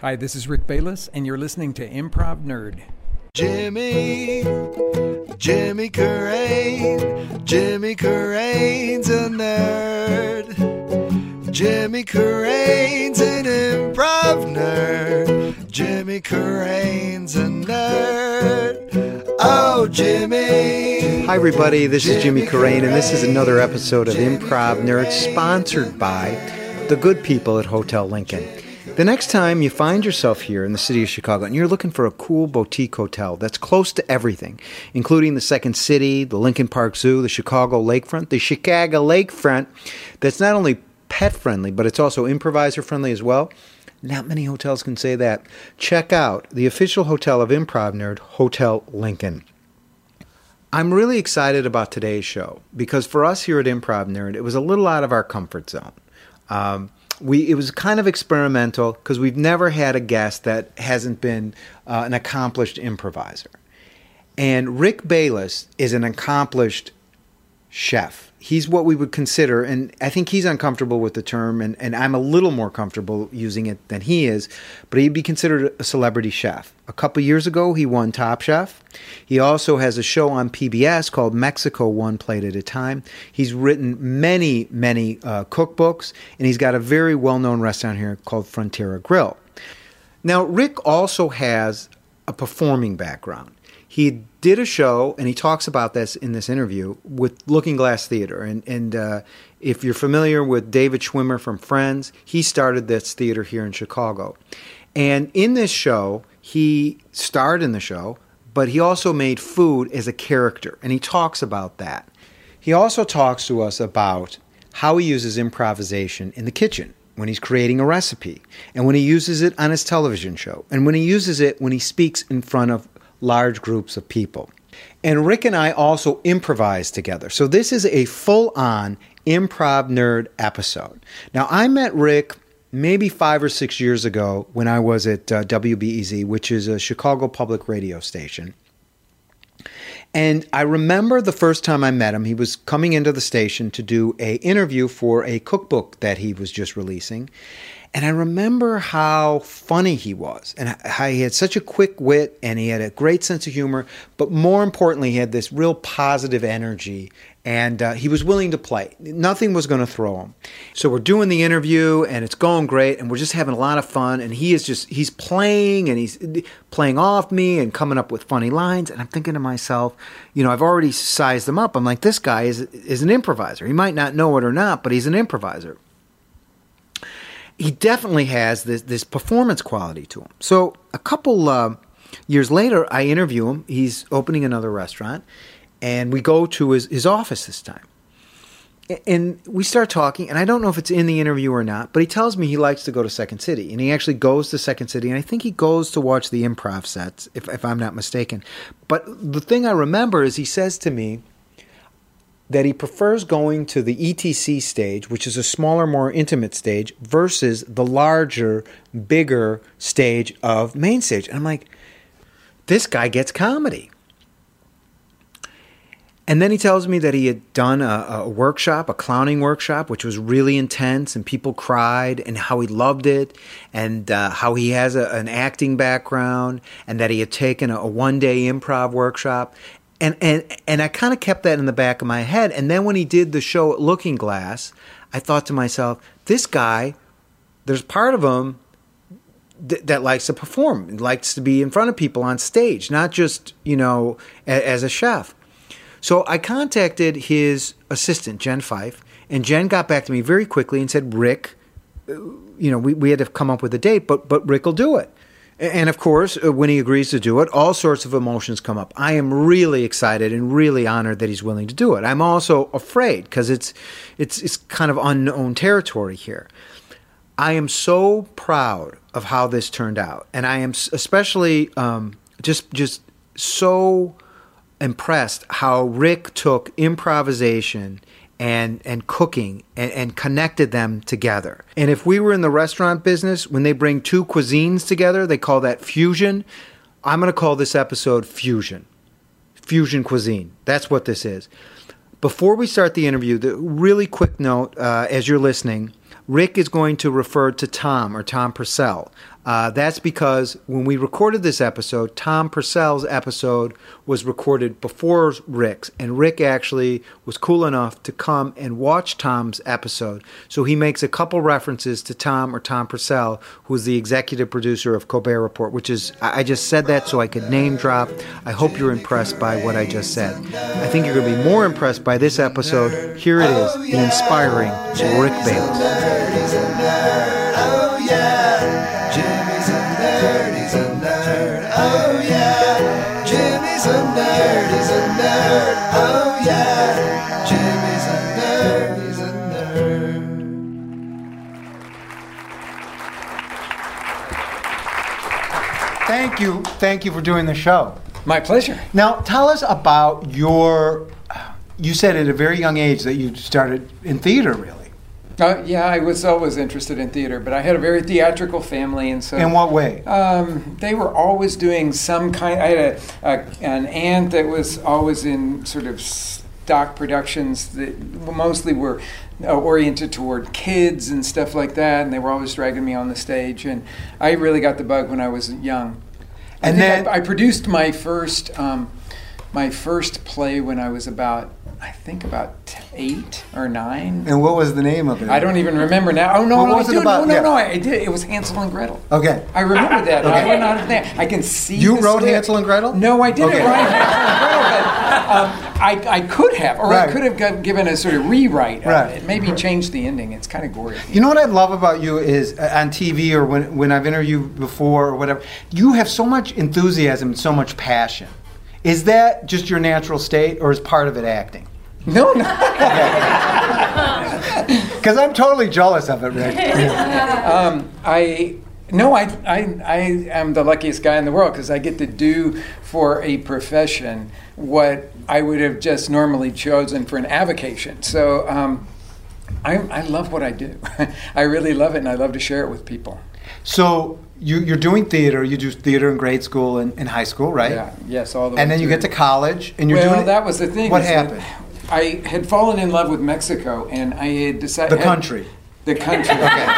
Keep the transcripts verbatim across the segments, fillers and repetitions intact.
Hi, this is Rick Bayless, and you're listening to Improv Nerd. Jimmy, Jimmy Carrane, Jimmy Carrane's a nerd. Jimmy Carrane's an improv nerd. Jimmy Carrane's a nerd. Oh, Jimmy. Hi, everybody. This is Jimmy Carrane, and this is another episode of Improv Nerd, sponsored by the good people at Hotel Lincoln. The next time you find yourself here in the city of Chicago and you're looking for a cool boutique hotel that's close to everything, including the Second City, the Lincoln Park Zoo, the Chicago Lakefront, the Chicago Lakefront, that's not only pet-friendly, but it's also improviser-friendly as well. Not many hotels can say that. Check out the official hotel of Improv Nerd, Hotel Lincoln. I'm really excited about today's show because for us here at Improv Nerd, it was a little out of our comfort zone. Um, we it was kind of experimental because we've never had a guest that hasn't been uh, an accomplished improviser. And Rick Bayless is an accomplished chef. He's what we would consider, and I think he's uncomfortable with the term, and, and I'm a little more comfortable using it than he is, but he'd be considered a celebrity chef. A couple years ago, he won Top Chef. He also has a show on P B S called Mexico One Plate at a Time. He's written many, many uh, cookbooks, and he's got a very well-known restaurant here called Frontera Grill. Now, Rick also has a performing background. He did a show, and he talks about this in this interview, with Looking Glass Theater. And, and uh, if you're familiar with David Schwimmer from Friends, he started this theater here in Chicago. And in this show, he starred in the show, but he also made food as a character, and he talks about that. He also talks to us about how he uses improvisation in the kitchen when he's creating a recipe, and when he uses it on his television show, and when he uses it when he speaks in front of large groups of people. And Rick and I also improvise together. So this is a full-on Improv Nerd episode. Now, I met Rick maybe five or six years ago when I was at uh, W B E Z, which is a Chicago public radio station. And I remember the first time I met him, he was coming into the station to do an interview for a cookbook that he was just releasing. And I remember how funny he was and how he had such a quick wit and he had a great sense of humor. But more importantly, he had this real positive energy and uh, he was willing to play. Nothing was going to throw him. So we're doing the interview and it's going great and we're just having a lot of fun. And he is just, he's playing and he's playing off me and coming up with funny lines. And I'm thinking to myself, you know, I've already sized him up. I'm like, this guy is is an improviser. He might not know it or not, but he's an improviser. He definitely has this this performance quality to him. So a couple uh, years later, I interview him. He's opening another restaurant, and we go to his, his office this time. And we start talking, and I don't know if it's in the interview or not, but he tells me he likes to go to Second City, and he actually goes to Second City, and I think he goes to watch the improv sets, if, if I'm not mistaken. But the thing I remember is he says to me that he prefers going to the E T C stage, which is a smaller, more intimate stage, versus the larger, bigger stage of main stage. And I'm like, this guy gets comedy. And then he tells me that he had done a, a workshop, a clowning workshop, which was really intense, and people cried, and how he loved it, and uh, how he has a, an acting background, and that he had taken a, a one-day improv workshop. And and and I kind of kept that in the back of my head. And then when he did the show at Looking Glass, I thought to myself, this guy, there's part of him th- that likes to perform, likes to be in front of people on stage, not just, you know, a- as a chef. So I contacted his assistant, Jen Fife, and Jen got back to me very quickly and said, Rick, you know, we, we had to come up with a date, but but Rick will do it. And, of course, when he agrees to do it, all sorts of emotions come up. I am really excited and really honored that he's willing to do it. I'm also afraid because it's, it's, it's kind of unknown territory here. I am so proud of how this turned out. And I am especially um, just just so impressed how Rick took improvisation and and cooking and, and connected them together. And if we were in the restaurant business, when they bring two cuisines together, they call that fusion. I'm going to call this episode Fusion. Fusion cuisine. That's what this is. Before we start the interview, the really quick note uh, as you're listening, Rick is going to refer to Tom or Tom Purcell. Uh, that's because when we recorded this episode, Tom Purcell's episode was recorded before Rick's, and Rick actually was cool enough to come and watch Tom's episode. So he makes a couple references to Tom or Tom Purcell, who is the executive producer of Colbert Report, which is, I just said that so I could name drop. I hope you're impressed by what I just said. I think you're going to be more impressed by this episode. Here it is, the inspiring Rick Bayless. Oh yeah, Jimmy's a nerd, he's a nerd. Oh yeah, Jimmy's a nerd, he's a nerd. Oh yeah, Jimmy's a nerd, he's a nerd. Thank you. Thank you for doing the show. My pleasure. Now, tell us about your, you said at a very young age that you started in theater, really. Uh, yeah, I was always interested in theater, but I had a very theatrical family, and so. In what way? Um, they were always doing some kind. I had a, a an aunt that was always in sort of stock productions that mostly were uh, oriented toward kids and stuff like that, and they were always dragging me on the stage, and I really got the bug when I was young. I And think then I, I produced my first um, my first play when I was about. I think about eight or nine. And what was the name of it? I don't even remember now. Oh no, What no, was I it do. about? No, Yeah. no, no, I did. It was Hansel and Gretel. Okay. I remember that. Okay. I went out of there. I can see. You the wrote script. Hansel and Gretel? No, I didn't Okay. write Hansel and Gretel, but um, I, I could have, or Right. I could have got, given a sort of rewrite of Right. it. Maybe change the ending. It's kind of gory. You know what I love about you is uh, on T V or when, when I've interviewed before or whatever, you have so much enthusiasm and so much passion. Is that just your natural state or is part of it acting? No, no. Because I'm totally jealous of it, Rick. um, I no, I, I I am the luckiest guy in the world because I get to do for a profession what I would have just normally chosen for an avocation. So um, I I love what I do. I really love it, and I love to share it with people. So you, you're doing theater. You do theater in grade school and in high school, right? Yeah. Yes. All the way And then you through. get to college, and you're well, doing it. that was the thing. What is that happened? I had fallen in love with Mexico, and I had decided The country. The country.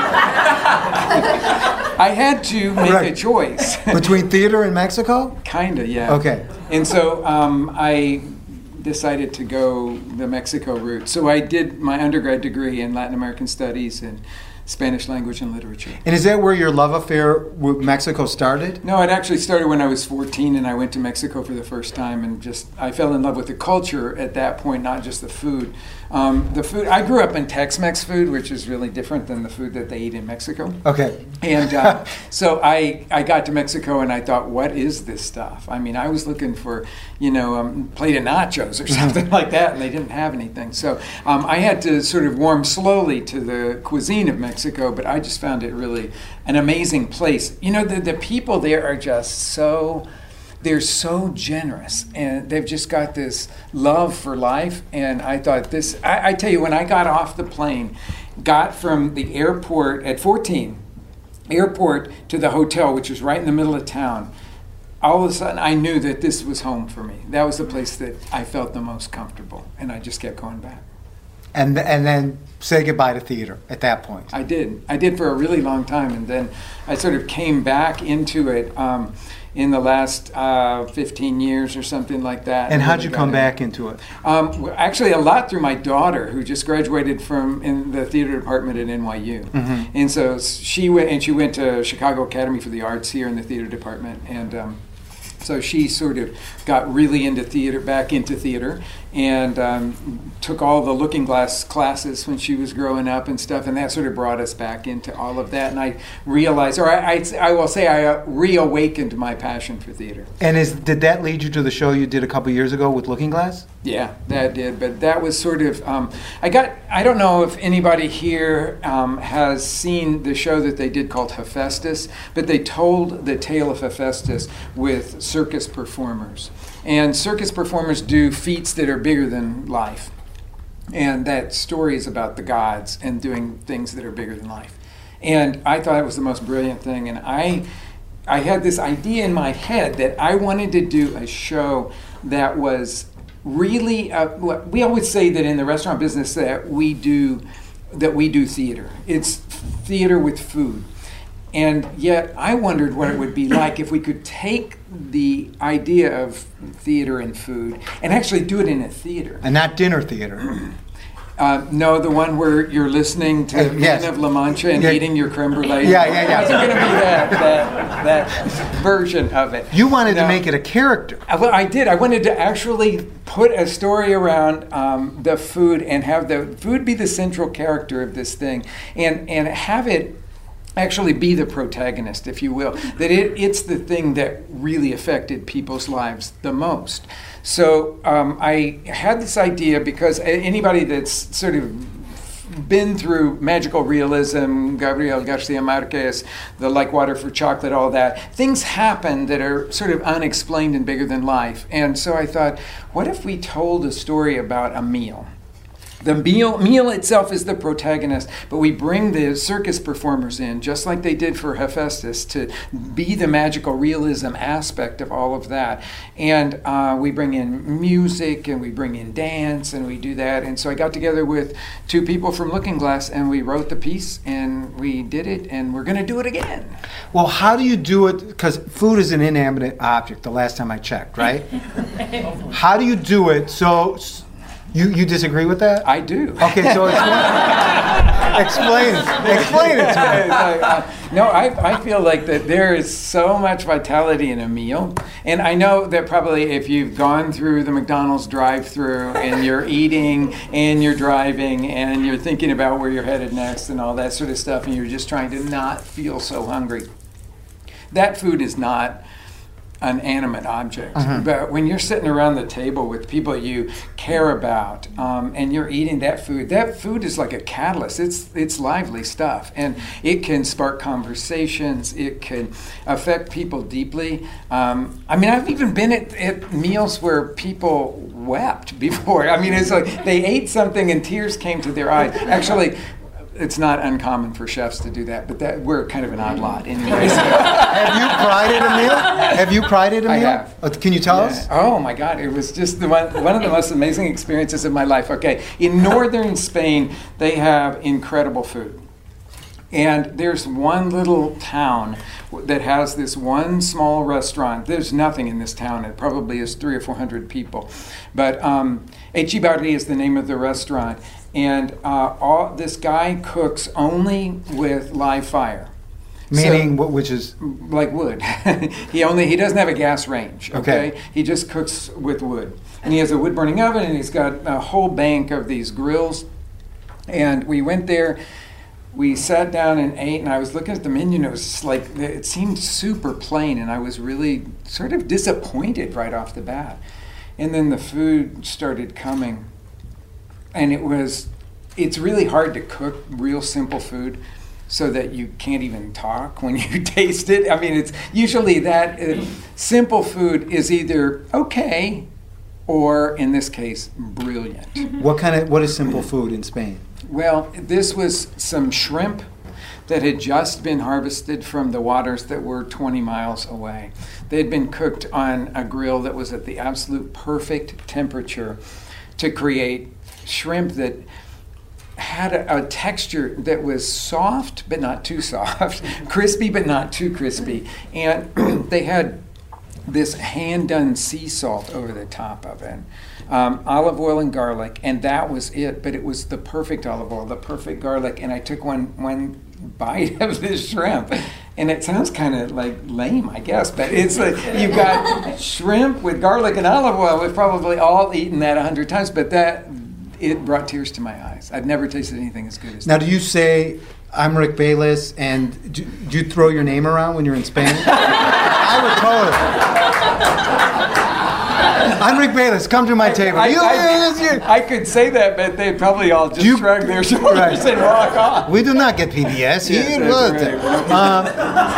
I had to make Right. a choice. Between theater and Mexico? Kinda, yeah. Okay. And so um, I decided to go the Mexico route. So I did my undergrad degree in Latin American Studies and Spanish language and literature. And is that where your love affair with Mexico started? No, it actually started when I was fourteen, and I went to Mexico for the first time, and just I fell in love with the culture at that point, not just the food. Um, the food. I grew up in Tex-Mex food, which is really different than the food that they eat in Mexico. Okay. And uh, so I, I got to Mexico and I thought, what is this stuff? I mean, I was looking for, you know, um, a plate of nachos or something like that, and they didn't have anything. So um, I had to sort of warm slowly to the cuisine of Mexico, but I just found it really an amazing place. You know, the, the people there are just so... They're so generous, and they've just got this love for life. And I thought this, I, I tell you, when I got off the plane, got from the airport at fourteen, airport to the hotel, which was right in the middle of town, all of a sudden I knew that this was home for me. That was the place that I felt the most comfortable, and I just kept going back. And and then say goodbye to theater at that point. I did. I did for a really long time, and then I sort of came back into it um, in the last uh, fifteen years or something like that. And how'd you really come got in. back into it? Um, w- actually, a lot through my daughter, who just graduated from in the theater department at N Y U, Mm-hmm. and so she went and she went to Chicago Academy for the Arts here in the theater department, and um, so she sort of got really into theater, back into theater, and um, took all the Looking Glass classes when she was growing up and stuff, and that sort of brought us back into all of that. And I realized, or I, I, I will say, I uh, reawakened my passion for theater. And is did that lead you to the show you did a couple years ago with Looking Glass? Yeah, that did. But that was sort of, um, I got, I don't know if anybody here um, has seen the show that they did called Hephaestus, but they told the tale of Hephaestus with circus performers. And circus performers do feats that are bigger than life. And that story is about the gods and doing things that are bigger than life. And I thought it was the most brilliant thing. And I, I had this idea in my head that I wanted to do a show that was really, uh, we always say that in the restaurant business that we do, that we do theater. It's theater with food. And yet I wondered what it would be like if we could take the idea of theater and food and actually do it in a theater. And not dinner theater. Uh, no, the one where you're listening to Uh, yes. Man of La Mancha and Yeah. eating your creme brulee. Yeah, yeah, yeah. It wasn't going to be that, that, that version of it. You wanted No. to make it a character. Uh, Well, I did. I wanted to actually put a story around um, the food and have the food be the central character of this thing, and and have it actually be the protagonist, if you will. That it, it's the thing that really affected people's lives the most. So um, I had this idea because a- anybody that's sort of been through magical realism, Gabriel Garcia Marquez, the Like Water for Chocolate, all that, things happen that are sort of unexplained and bigger than life. And so I thought, what if we told a story about a meal? The meal, meal itself is the protagonist, but we bring the circus performers in, just like they did for Hephaestus, to be the magical realism aspect of all of that. And uh, we bring in music, and we bring in dance, and we do that. And so I got together with two people from Looking Glass, and we wrote the piece, and we did it, and we're going to do it again. Well, how do you do it? Because food is an inanimate object, the last time I checked, right? How do you do it so... You, you disagree with that? I do. Okay, so explain, explain it. Explain it to me. It's like, uh, no, I, I feel like that there is so much vitality in a meal. And I know that probably if you've gone through the McDonald's drive-thru and you're eating and you're driving and you're thinking about where you're headed next and all that sort of stuff, and you're just trying to not feel so hungry, that food is not an animate object. Uh-huh. But when you're sitting around the table with people you care about, um, and you're eating that food, that food is like a catalyst. It's it's lively stuff, and it can spark conversations. It can affect people deeply. Um, I mean, I've even been at, at meals where people wept before. I mean, it's like they ate something and tears came to their eyes. Actually, it's not uncommon for chefs to do that, but that we're kind of an odd lot anyways. Have you cried at a meal? Have you cried at a I meal? have. Uh, Can you tell Yeah. us? Oh my God, it was just the one, one of the most amazing experiences of my life. Okay, in northern Spain, they have incredible food. And there's one little town that has this one small restaurant. There's nothing in this town. It probably is three or four hundred people. But um, Echibarri is the name of the restaurant. And uh, all, this guy cooks only with live fire. Meaning, So- wh- which is like wood. he only he doesn't have a gas range. Okay? Okay. He just cooks with wood, and he has a wood burning oven, and he's got a whole bank of these grills. And we went there. We sat down and ate, and I was looking at the menu, and it was like it seemed super plain, and I was really sort of disappointed right off the bat. And then the food started coming, and it was it's really hard to cook real simple food so that you can't even talk when you taste it. I mean, it's usually that uh, simple food is either okay or, in this case, brilliant. what kind of what is simple food in Spain? Well, this was some shrimp that had just been harvested from the waters that were twenty miles away. They had been cooked on a grill that was at the absolute perfect temperature to create shrimp that had a, a texture that was soft but not too soft, crispy but not too crispy. And they had this hand-done sea salt over the top of it, um, olive oil and garlic, and that was it. But it was the perfect olive oil, the perfect garlic, and I took one one bite of this shrimp, and it sounds kind of like lame, I guess, but it's like you've got shrimp with garlic and olive oil. We've probably all eaten that a hundred times, but that it brought tears to my eyes. I've never tasted anything as good as Now, that. do you say I'm Rick Bayless, and do, do you throw your name around when you're in Spain? I would totally. I'm Rick Bayless. Come to my table. I, You- I, I could say that, but they'd probably all just You- shrug their shoulders Right. and walk off. we do not get P B S Yes, here. that's What? right.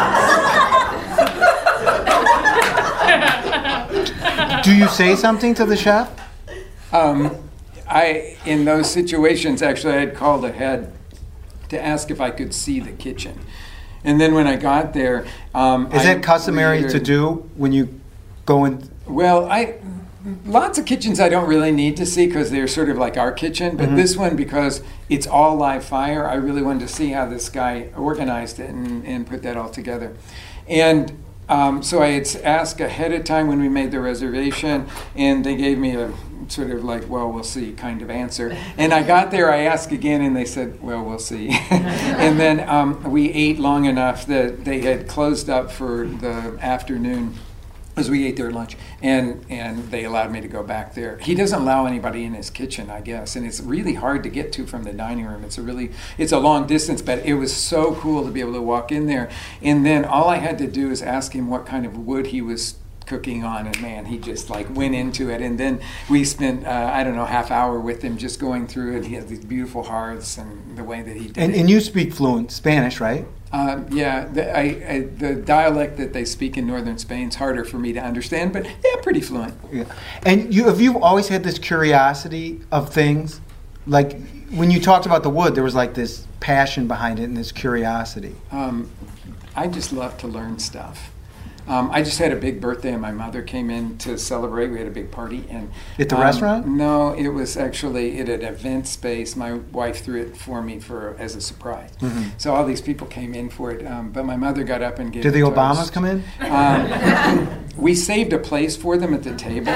Um, do you say something to the chef? Um, I, in those situations, actually, I had called ahead to ask if I could see the kitchen. And then when I got there... Um, Is I that customary to reared- do when you go in? Well, I lots of kitchens I don't really need to see because they're sort of like our kitchen, but Mhm. this one, because it's all live fire, I really wanted to see how this guy organized it and, and put that all together. And um, so I had asked ahead of time when we made the reservation, and they gave me a sort of like, well, we'll see kind of answer. And I got there, I asked again, and they said, well, we'll see. And then um, we ate long enough that they had closed up for the afternoon, as we ate their lunch, and, and they allowed me to go back there. He doesn't allow anybody in his kitchen, I guess, and it's really hard to get to from the dining room. It's a really, it's a long distance, but it was so cool to be able to walk in there. And then all I had to do is ask him what kind of wood he was cooking on, and man, he just like went into it. And then we spent, uh, I don't know, half hour with him just going through it. He has these beautiful hearths and the way that he did And, it. and you speak fluent Spanish, right? Uh, yeah, the, I, I, the dialect that they speak in northern Spain is harder for me to understand, but yeah, pretty fluent. Yeah. And you have you always had this curiosity of things? Like when you talked about the wood, there was like this passion behind it and this curiosity. Um, I just love to learn stuff. Um, I just had a big birthday, and my mother came in to celebrate. We had a big party, and At the um, restaurant? No, it was actually at an event space. My wife threw it for me for as a surprise. Mhm. So all these people came in for it, um, but my mother got up and gave. Did the a Obamas toast. come in? Um, we saved a place for them at the table.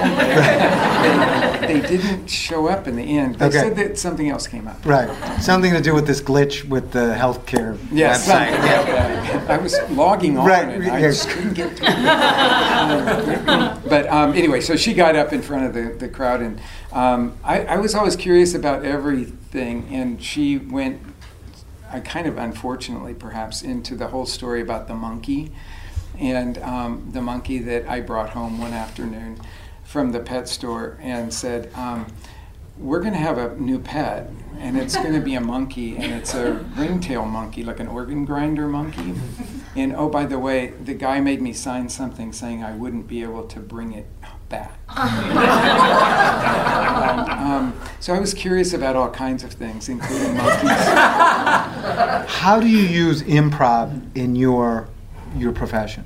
they, they didn't show up in the end. They Okay. said that something else came up. Right. Something to do with this glitch with the healthcare Yes, website. something like that. I was logging on Right, and I yeah. just couldn't get to it. Um, but um, anyway, so she got up in front of the, the crowd, and um, I, I was always curious about everything, and she went, I kind of unfortunately perhaps, into the whole story about the monkey, and um, the monkey that I brought home one afternoon from the pet store and said, um, we're going to have a new pet, and it's going to be a monkey, and it's a ringtail monkey, like an organ grinder monkey. And oh, by the way, the guy made me sign something saying I wouldn't be able to bring it back. um, um, so I was curious about all kinds of things, including monkeys. How do you use improv in your your profession?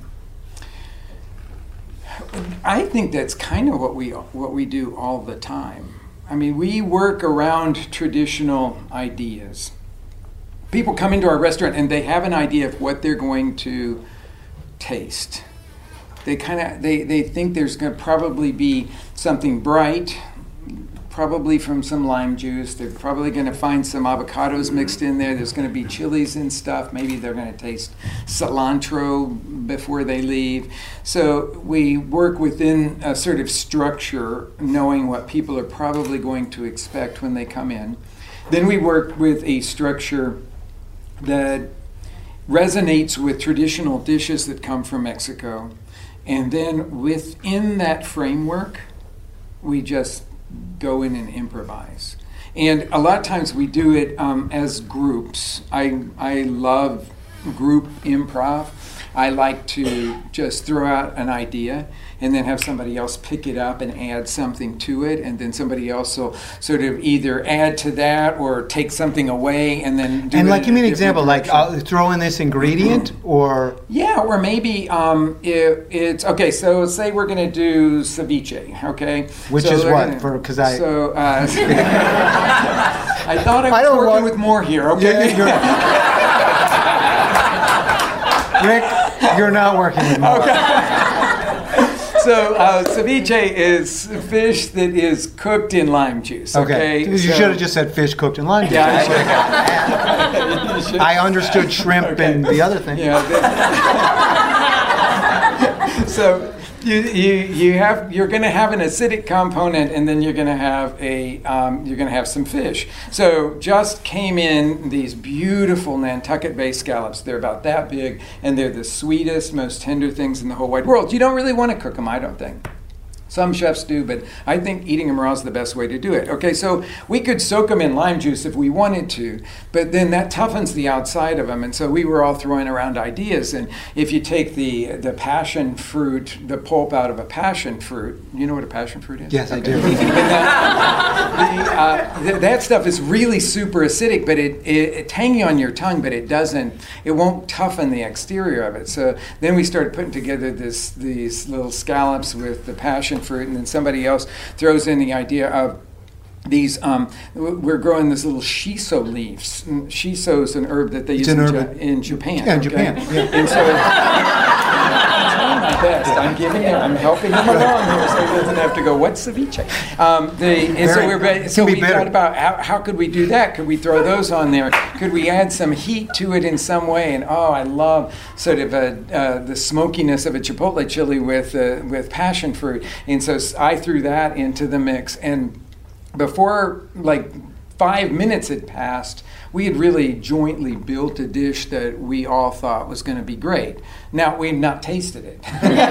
I think that's kind of what we what we do all the time. I mean, we work around traditional ideas. People come into our restaurant and they have an idea of what they're going to taste. They kind of they, they think there's going to probably be something bright, probably from some lime juice. They're probably going to find some avocados mixed in there. There's going to be chilies and stuff. Maybe they're going to taste cilantro before they leave. So we work within a sort of structure, knowing what people are probably going to expect when they come in. Then we work with a structure that resonates with traditional dishes that come from Mexico. And then within that framework, we just go in and improvise. And a lot of times we do it um, as groups. I, I love group improv. I like to just throw out an idea and then have somebody else pick it up and add something to it, and then somebody else will sort of either add to that or take something away and then do And it like, in give me a an different example. Like, direction. I'll throw in this ingredient, or Yeah, or maybe um, it, it's okay. So say we're going to do ceviche, okay? Which So is they're what? gonna- For- 'cause I- So uh, I thought I was I don't working want- with more here. Okay. Rick, you're not working with me. So uh, ceviche is fish that is cooked in lime juice. Okay. Okay. You So- should have just said fish cooked in lime juice. Yeah, I I would've should've got that. You should- I understood shrimp Okay. and the other thing. Yeah. that- so you you you have you're going to have an acidic component, and then you're going to have a um, you're going to have some fish. So just came in these beautiful Nantucket Bay scallops. They're about that big, and they're the sweetest, most tender things in the whole wide world. You don't really want to cook them, I don't think. Some chefs do, but I think eating them raw is the best way to do it. Okay, so we could soak them in lime juice if we wanted to, but then that toughens the outside of them. And so we were all throwing around ideas. And if you take the the passion fruit, the pulp out of a passion fruit, you know what a passion fruit is? Yes, I Okay. do. And that, the, uh, th- that stuff is really super acidic, but it, it it's tangy on your tongue, but it doesn't, it won't toughen the exterior of it. So then we started putting together this these little scallops with the passion fruit, and then somebody else throws in the idea of these, um, we're growing this little shiso leaves. And shiso is an herb that they use an in, herb ja- in Japan. Yeah, in okay? Japan. Yeah. And so I'm trying my best. I'm giving him, I'm helping him along here so he doesn't have to go, what's ceviche? Um, the, and so Very- we're, so can be we bitter. thought about how, how could we do that? Could we throw those on there? Could we add some heat to it in some way? And oh, I love sort of a, uh, the smokiness of a chipotle chili with, uh, with passion fruit. And so I threw that into the mix. And before like five minutes had passed, we had really jointly built a dish that we all thought was going to be great. Now, we've not tasted it.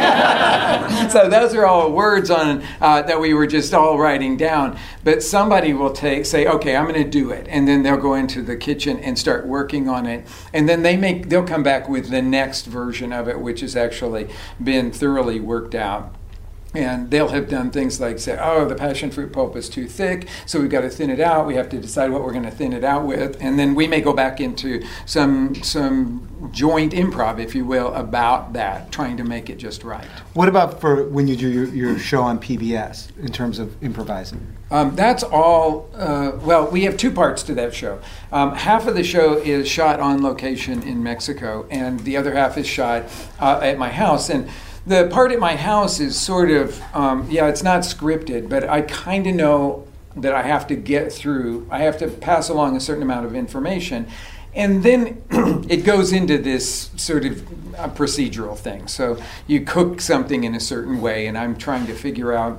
So those are all words on uh, that we were just all writing down. But somebody will take, say, okay, I'm going to do it. And then they'll go into the kitchen and start working on it. And then they make, they'll come back with the next version of it, which has actually been thoroughly worked out. And they'll have done things like say, oh, the passion fruit pulp is too thick, so we've got to thin it out. We have to decide what we're going to thin it out with. And then we may go back into some some joint improv, if you will, about that, trying to make it just right. What about for when you do your, your show on P B S in terms of improvising? Um, that's all, uh, well, we have two parts to that show. Um, half of the show is shot on location in Mexico, and the other half is shot uh, at my house. And the part at my house is sort of, um, yeah, it's not scripted, but I kind of know that I have to get through, I have to pass along a certain amount of information. And then it goes into this sort of uh, procedural thing. So you cook something in a certain way, and I'm trying to figure out,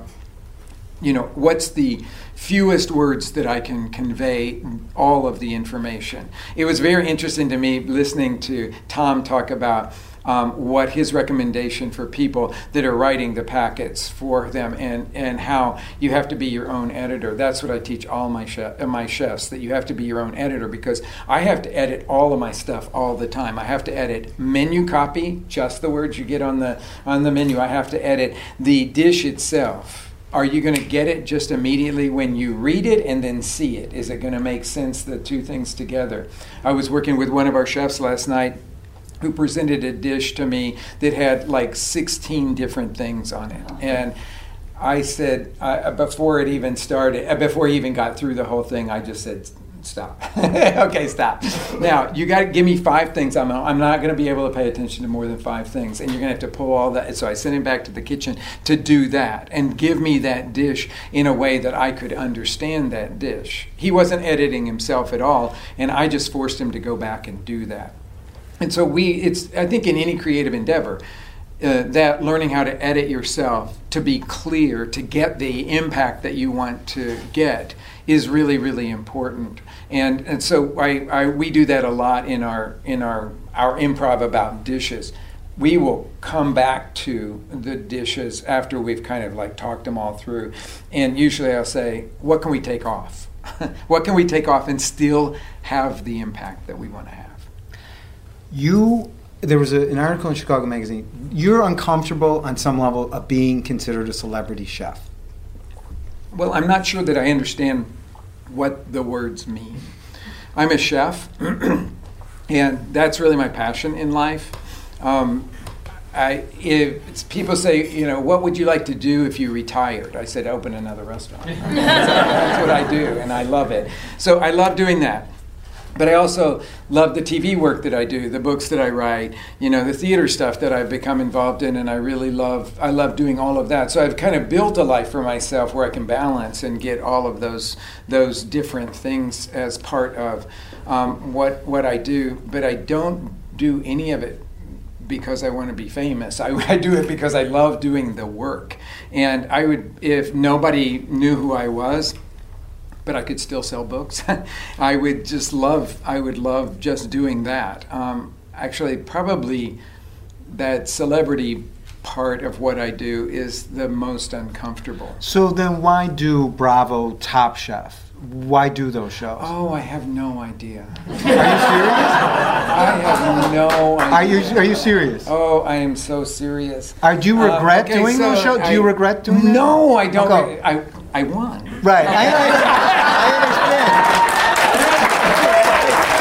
you know, what's the fewest words that I can convey all of the information. It was very interesting to me listening to Tom talk about Um, what his recommendation for people that are writing the packets for them, and, and how you have to be your own editor. That's what I teach all my chef, uh, my chefs, that you have to be your own editor, because I have to edit all of my stuff all the time. I have to edit menu copy, just the words you get on the on the menu. I have to edit the dish itself. Are you going to get it just immediately when you read it and then see it? Is it going to make sense, the two things together? I was working with one of our chefs last night who presented a dish to me that had like sixteen different things on it. And I said, uh, before it even started, uh, before he even got through the whole thing, I just said, stop. Okay, stop. Now, you got to give me five things. I'm, I'm not going to be able to pay attention to more than five things. And you're going to have to pull all that. So I sent him back to the kitchen to do that and give me that dish in a way that I could understand that dish. He wasn't editing himself at all, and I just forced him to go back and do that. And so we, it's, I think in any creative endeavor, uh, that learning how to edit yourself, to be clear, to get the impact that you want to get is really, really important. And and so I, I we do that a lot in our in our our improv about dishes. We will come back to the dishes after we've kind of like talked them all through. And usually I'll say, what can we take off? What can we take off and still have the impact that we want to have? You, there was a, an article in Chicago Magazine. You're uncomfortable on some level of being considered a celebrity chef. Well, I'm not sure that I understand what the words mean. I'm a chef, and that's really my passion in life. Um, I, if it's, people say, you know, what would you like to do if you retired? I said, open another restaurant. that's, that's what I do, and I love it. So I love doing that. But I also love the T V work that I do, the books that I write, you know, the theater stuff that I've become involved in, and I really love, I love doing all of that. So I've kind of built a life for myself where I can balance and get all of those those different things as part of um, what what I do. But I don't do any of it because I want to be famous. I, I do it because I love doing the work. And I would, if nobody knew who I was, but I could still sell books, I would just love, I would love just doing that. Um, actually, probably that celebrity part of what I do is the most uncomfortable. So then why do Bravo, Top Chef? Why do those shows? Oh, I have no idea. Are you serious? I have no idea. Are you, are you serious? Oh, I am so serious. Are, do you regret uh, okay, doing so those shows? Do you I, regret doing that? No, I don't. Okay. I, I won. Right. I, I, I understand.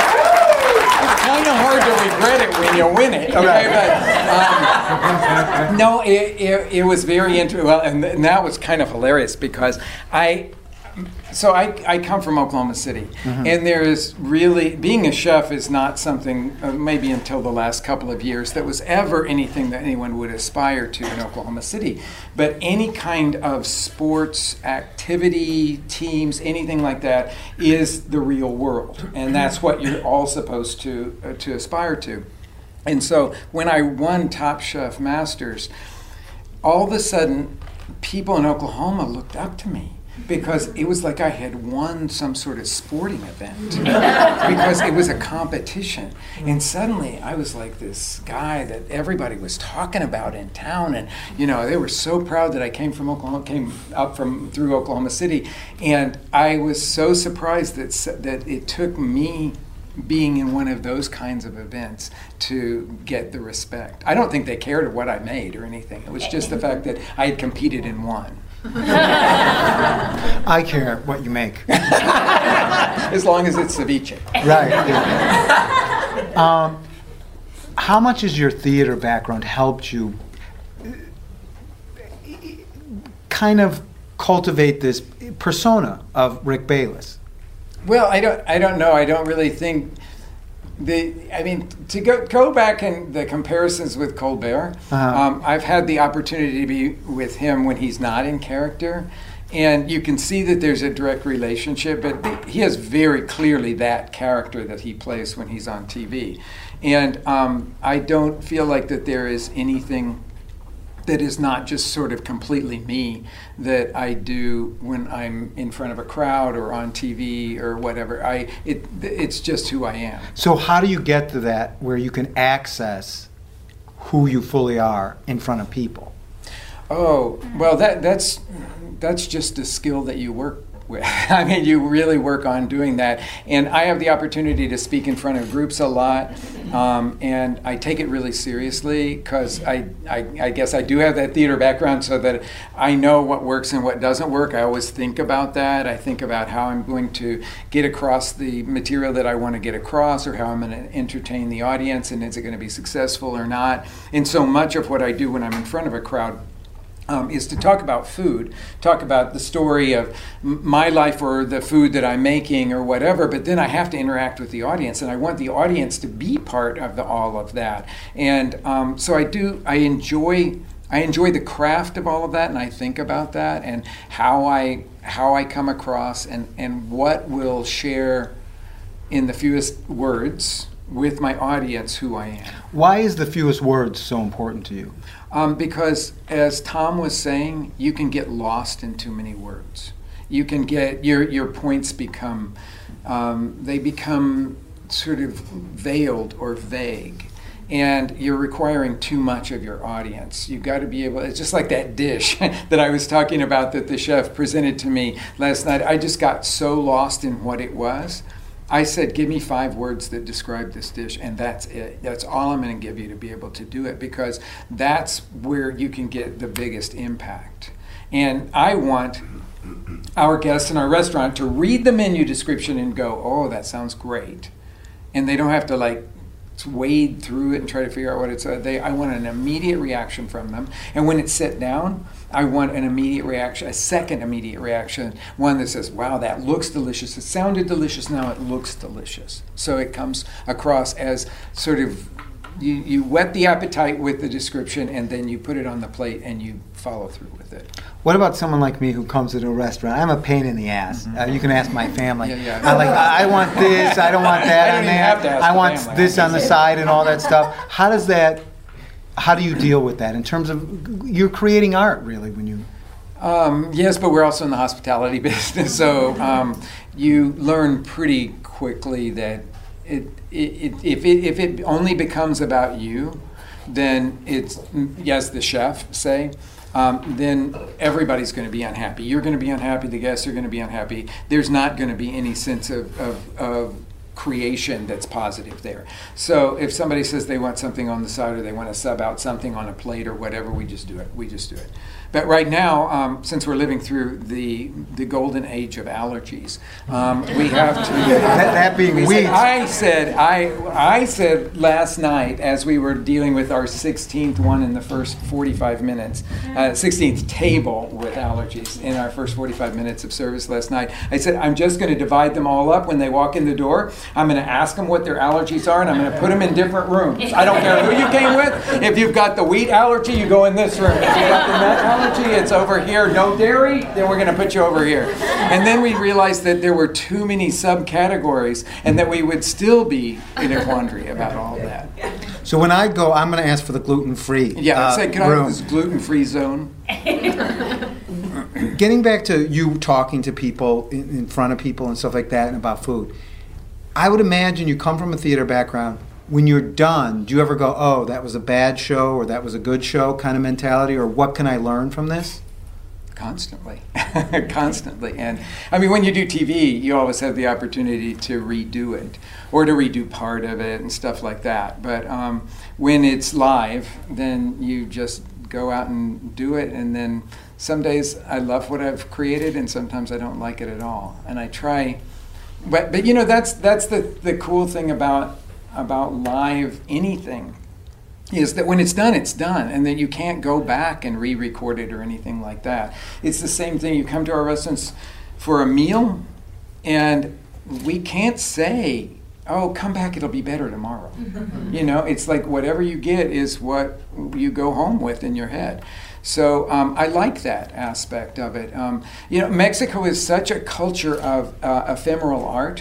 It's kind of hard to regret it when you win it, okay? Right. But um, no, it, it, it was very interesting. Well, and, and that was kind of hilarious because I, so I, I come from Oklahoma City, mm-hmm. and there is really, being a chef is not something, uh, maybe until the last couple of years, that was ever anything that anyone would aspire to in Oklahoma City. But any kind of sports activity, teams, anything like that is the real world. And that's what you're all supposed to, uh, to aspire to. And so when I won Top Chef Masters, all of a sudden, people in Oklahoma looked up to me because it was like I had won some sort of sporting event because it was a competition. And suddenly I was like this guy that everybody was talking about in town, and you know, they were so proud that I came from Oklahoma, came up from through Oklahoma City, and I was so surprised that that it took me being in one of those kinds of events to get the respect. I don't think they cared what I made or anything. It was just the fact that I had competed and won. I care what you make. As long as it's ceviche. Right. Yeah. Um, how much has your theater background helped you kind of cultivate this persona of Rick Bayless? Well, I don't. I don't know. I don't really think the. I mean, to go go back in the comparisons with Colbert, uh-huh. um, I've had the opportunity to be with him when he's not in character, and you can see that there's a direct relationship. But he has very clearly that character that he plays when he's on T V, and um, I don't feel like that there is anything that is not just sort of completely me that I do when I'm in front of a crowd or on T V or whatever. I it it's just who I am. So how do you get to that where you can access who you fully are in front of people? Oh, well, that that's that's just a skill that you work with. I mean, you really work on doing that. And I have the opportunity to speak in front of groups a lot, um, and I take it really seriously because I, I, I guess I do have that theater background so that I know what works and what doesn't work. I always think about that. I think about how I'm going to get across the material that I want to get across, or how I'm going to entertain the audience, and is it going to be successful or not. And so much of what I do when I'm in front of a crowd Um, is to talk about food, talk about the story of m- my life or the food that I'm making or whatever, but then I have to interact with the audience, and I want the audience to be part of the, all of that. And um, so I do, I enjoy I enjoy the craft of all of that, and I think about that and how I how I come across and, and what will share in the fewest words with my audience who I am. Why is the fewest words so important to you? Um, because, as Tom was saying, you can get lost in too many words. You can get, your your points become, um, they become sort of veiled or vague. And you're requiring too much of your audience. You've got to be able, it's just like that dish that I was talking about that the chef presented to me last night. I just got so lost in what it was. I said, give me five words that describe this dish, and that's it. That's all I'm going to give you to be able to do it, because that's where you can get the biggest impact. And I want our guests in our restaurant to read the menu description and go, oh, that sounds great. And they don't have to like wade through it and try to figure out what it's. Uh, they, I want an immediate reaction from them. And when it's set down, I want an immediate reaction, a second immediate reaction, one that says, wow, that looks delicious. It sounded delicious, now it looks delicious. So it comes across as sort of, you, you whet the appetite with the description, and then you put it on the plate and you follow through with it. What about someone like me who comes to a restaurant? I'm a pain in the ass. Mm-hmm. Uh, you can ask my family. Yeah, yeah. I like, I want this, I don't want that I on don't even there. have to ask I the want family. this on the side and all that stuff. How does that, how do you deal with that in terms of, you're creating art really when you... Um, yes, but we're also in the hospitality business, so um, you learn pretty quickly that it, it, it, if it if it only becomes about you, then it's, yes, the chef say, um, then everybody's going to be unhappy. You're going to be unhappy. The guests are going to be unhappy. There's not going to be any sense of, of, of creation that's positive there. So if somebody says they want something on the side or they want to sub out something on a plate or whatever, we just do it. We just do it. But right now, um, since we're living through the the golden age of allergies, um, we have to. that, that being we weeds. Said, I said I I said last night as we were dealing with our sixteenth one in the first forty-five minutes, uh, sixteenth table with allergies in our first forty-five minutes of service last night. I said I'm just going to divide them all up when they walk in the door. I'm going to ask them what their allergies are, and I'm going to put them in different rooms. I don't care who you came with. If you've got the wheat allergy, you go in this room. If you've got the nut allergy, it's over here. No dairy, then we're going to put you over here. And then we realized that there were too many subcategories and that we would still be in a quandary about all that. So when I go, I'm going to ask for the gluten-free Yeah, uh, say, can I room. have this gluten-free zone? Getting back to you talking to people in, in front of people and stuff like that and about food, I would imagine you come from a theater background. When you're done, do you ever go, oh, that was a bad show or that was a good show kind of mentality, or what can I learn from this? Constantly. Constantly. And I mean, when you do T V, you always have the opportunity to redo it or to redo part of it and stuff like that. But um, when it's live, then you just go out and do it. And then some days I love what I've created and sometimes I don't like it at all. And I try, but, but you know, that's that's the, the cool thing about about live anything, is that when it's done, it's done, and that you can't go back and re-record it or anything like that. It's the same thing. You come to our restaurants for a meal, and we can't say, oh, come back, it'll be better tomorrow. You know, it's like whatever you get is what you go home with in your head. So um, I like that aspect of it. Um, you know, Mexico is such a culture of uh, ephemeral art.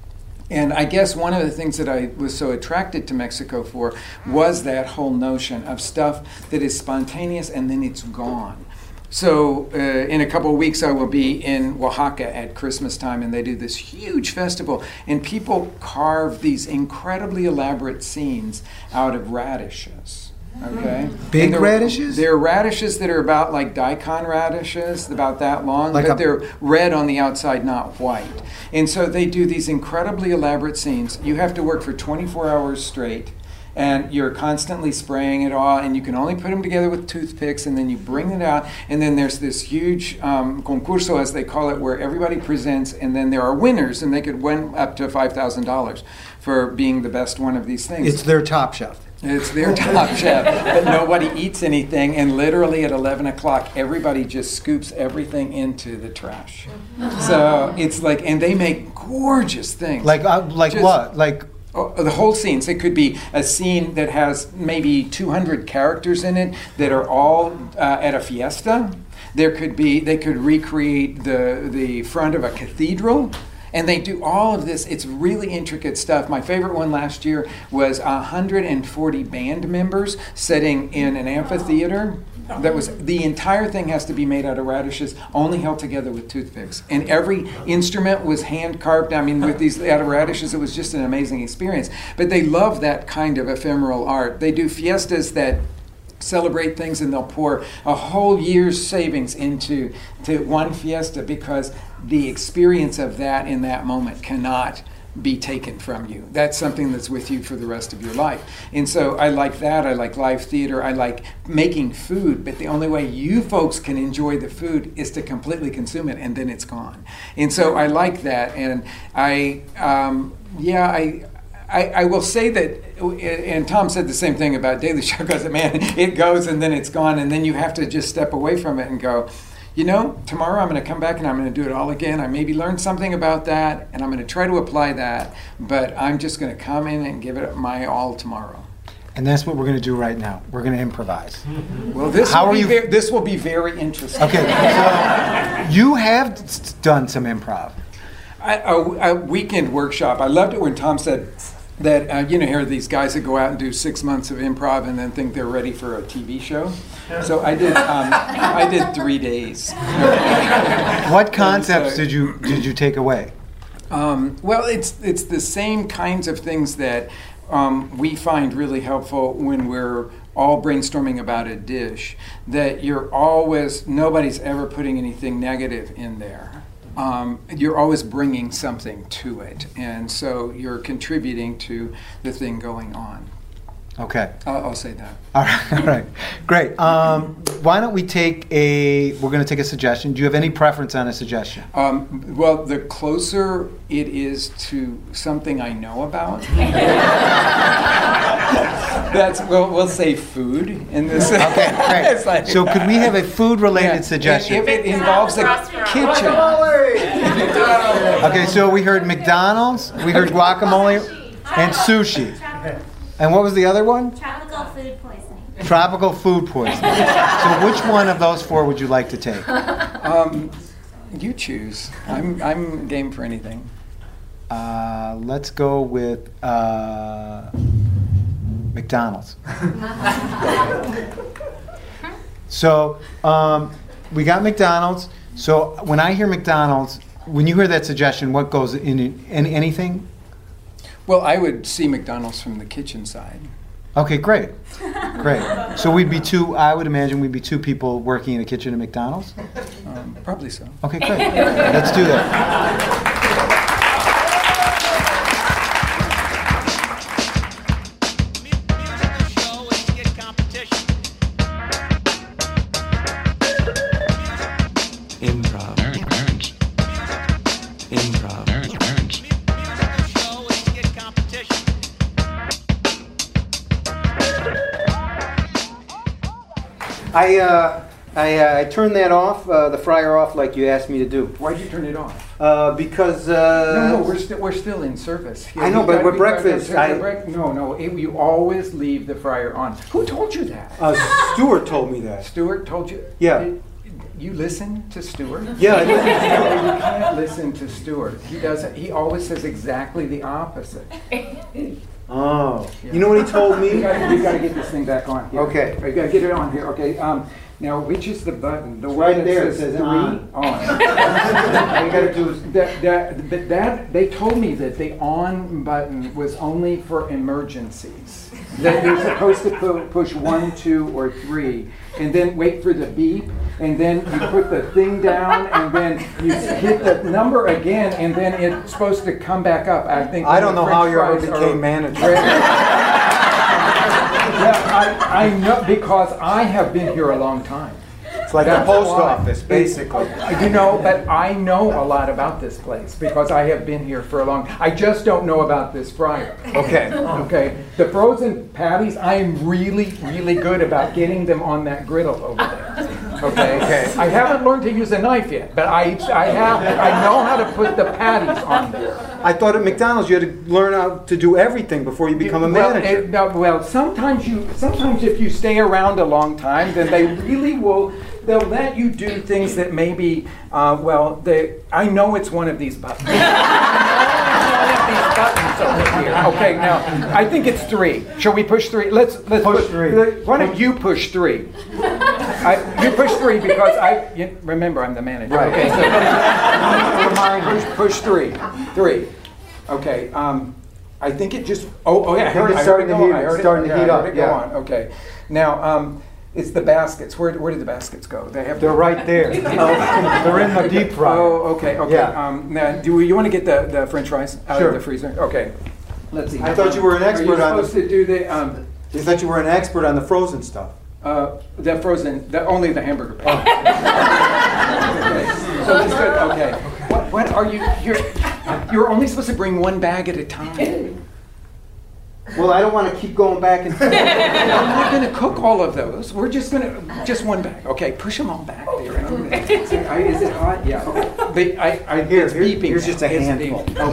And I guess one of the things that I was so attracted to Mexico for was that whole notion of stuff that is spontaneous and then it's gone. So uh, in a couple of weeks I will be in Oaxaca at Christmas time, and they do this huge festival, and people carve these incredibly elaborate scenes out of radishes. Okay. Big they're, radishes? They're radishes that are about like daikon radishes, about that long, like but a, they're red on the outside, not white. And so they do these incredibly elaborate scenes. You have to work for twenty-four hours straight, and you're constantly spraying it all, and you can only put them together with toothpicks, and then you bring it out, and then there's this huge um, concurso, as they call it, where everybody presents, and then there are winners, and they could win up to five thousand dollars for being the best one of these things. It's their Top Chef. It's their Top Chef, but nobody eats anything, and literally at eleven o'clock, everybody just scoops everything into the trash. So it's like, and they make gorgeous things. Like, uh, like Just- what? Like, Oh, the whole scene. So it could be a scene that has maybe two hundred characters in it that are all uh, at a fiesta. There could be, they could recreate the the front of a cathedral. And they do all of this. It's really intricate stuff. My favorite one last year was one hundred forty band members sitting in an amphitheater. That was, the entire thing has to be made out of radishes, only held together with toothpicks. And every instrument was hand carved. I mean, with these out of radishes, it was just an amazing experience. But they love that kind of ephemeral art. They do fiestas that celebrate things, and they'll pour a whole year's savings into to one fiesta, because the experience of that in that moment cannot be taken from you. That's something that's with you for the rest of your life. And so I like that. I like live theater. I like making food, but the only way you folks can enjoy the food is to completely consume it, and then it's gone. And so I like that. And I, um, yeah, I, I, I will say that, and Tom said the same thing about Daily Show, because, man, it goes and then it's gone, and then you have to just step away from it and go, you know, tomorrow I'm going to come back and I'm going to do it all again. I maybe learned something about that, and I'm going to try to apply that, but I'm just going to come in and give it my all tomorrow. and that's what we're going to do right now. We're going to improvise. Well, this How will are be you? Ve- this will be very interesting. Okay, so you have s- done some improv. I, a, a weekend workshop. I loved it when Tom said that, uh, you know, here are these guys that go out and do six months of improv and then think they're ready for a T V show. So I did. Um, I did three days. What concepts so- did you did you take away? Um, well, it's it's the same kinds of things that um, we find really helpful when we're all brainstorming about a dish. That you're always, nobody's ever putting anything negative in there. um, you're always bringing something to it, and so you're contributing to the thing going on. Okay. I'll, I'll say that. All right. All right. Great. Um, why don't we take a? We're going to take a suggestion. Do you have any preference on a suggestion? Um, well, the closer it is to something I know about, that's well, we'll say food in this. Okay. Great. It's like- So could we have a food-related Yeah. suggestion? If it involves a kitchen. Okay. So we heard McDonald's. We heard guacamole and sushi. And what was the other one? Tropical food poisoning. Tropical food poisoning. So which one of those four would you like to take? Um, you choose. I'm I'm game for anything. Uh, let's go with uh, McDonald's. So um, we got McDonald's. So when I hear McDonald's, when you hear that suggestion, what goes in it? Any, anything? Well, I would see McDonald's from the kitchen side. Okay, great. Great. So we'd be two, I would imagine we'd be two people working in the kitchen at McDonald's? Um, probably so. Okay, great. Let's do that. Improv. Nerds. Improv. Nerds. I, uh, I, uh, I turned that off, uh, the fryer off like you asked me to do. Why'd you turn it off? Uh, because, uh... No, no, we're, st- we're still in service. Here. I know, You but gotta- with you gotta- breakfast, you gotta- I- break- No, no, it, you always leave the fryer on. Who told you that? Uh, Stuart told me that. Stuart told you? Yeah. Did- You listen to Stuart? Yeah, I No, listened you can't listen to Stuart. He doesn't. He always says exactly the opposite. Oh. You know what he told We me? gotta, we gotta get this thing back on here. Okay. We gotta get it on here. Okay. Um, now, which is the button? The one right that there. It says says three? on. On. All you gotta do is... That, that, but that, they told me that the on button was only for emergencies. That you're supposed to pu- push one, two, or three, and then wait for the beep, and then you put the thing down, and then you hit the number again, and then it's supposed to come back up. I think. I when don't the know how French you ever fries became are manager. ready. Yeah, I, I know because I have been here a long time. It's like That's the post why. office, basically. You know, but I know a lot about this place because I have been here for a long. I just don't know about this fryer. Okay. Okay. The frozen patties, I am really, really good about getting them on that griddle over there. Okay. Okay. I haven't learned to use a knife yet, but I, I have. I know how to put the patties on there. I thought at McDonald's you had to learn how to do everything before you become a Well, manager. it- no, well, sometimes you, sometimes if you stay around a long time, then they really will. They'll let you do things that maybe, uh, well, they. I know it's one of these buttons. One of these buttons over here. Okay, now I think it's three. Shall we push three? Let's let's Push put- three. let- Why don't you push three? I, you push three because I you, remember I'm the manager. Right. Okay, so push, push three, three. Okay. Um, I think it just. Oh, oh yeah. I think heard, it's I starting heard it to go heat- on. I it's heard it- starting to yeah, heat I up, heard it go yeah. on. Okay. Now, um, it's the baskets. Where where did the baskets go? They have. They're right there. They're in the deep fryer. Oh, okay, okay. Yeah. Um, now, do we, you want to get the, the French fries out Sure. of the freezer? Okay. Let's see. I thought you were an expert Are you on supposed to do the um, You thought you were an expert on the frozen stuff. uh, the frozen, the only the hamburger patty. Okay. So this good. Okay. What, what are you? You're you're only supposed to bring one bag at a time. Well, I don't want to keep going back and forth. I'm not going to cook all of those. We're just going to, just one bag. Okay, push them all back there. And I'm gonna, see, I, is it hot? Yeah. Okay. They, I, I, Here, it's here- beeping. here's just a It's handful. beeping.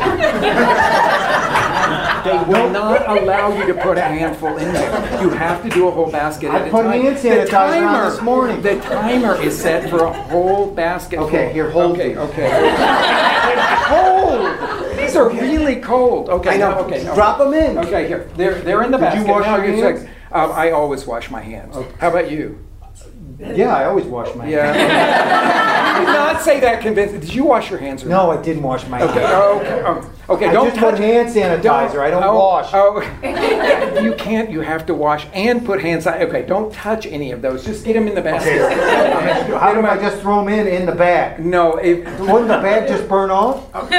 Okay. They will not allow you to put a handful in there. You have to do a whole basket I at a put time. hand The sanitizer on this morning. The timer is set for a whole basket. Okay, full. here, hold Okay, these. okay. It's cold. These are really cold. Okay. I know. now, Okay. Drop them in. Okay, here. They're they're in the Did you basket. wash Now your you're hands? saying- Um, I always wash my hands. How about you? Yeah, I always wash my hands. Yeah. did not say that convincing. Did you wash your hands? Or No, not? I didn't wash my Okay. hands. Oh, okay. Um, okay. I Don't just touch put hand sanitizer. I don't oh, wash. Oh, you can't. You have to wash and put hand sanitizer. Okay. Don't touch any of those. Just get them in the basket. How do I just throw them in in the bag? No. If, Wouldn't the bag just burn off? oh my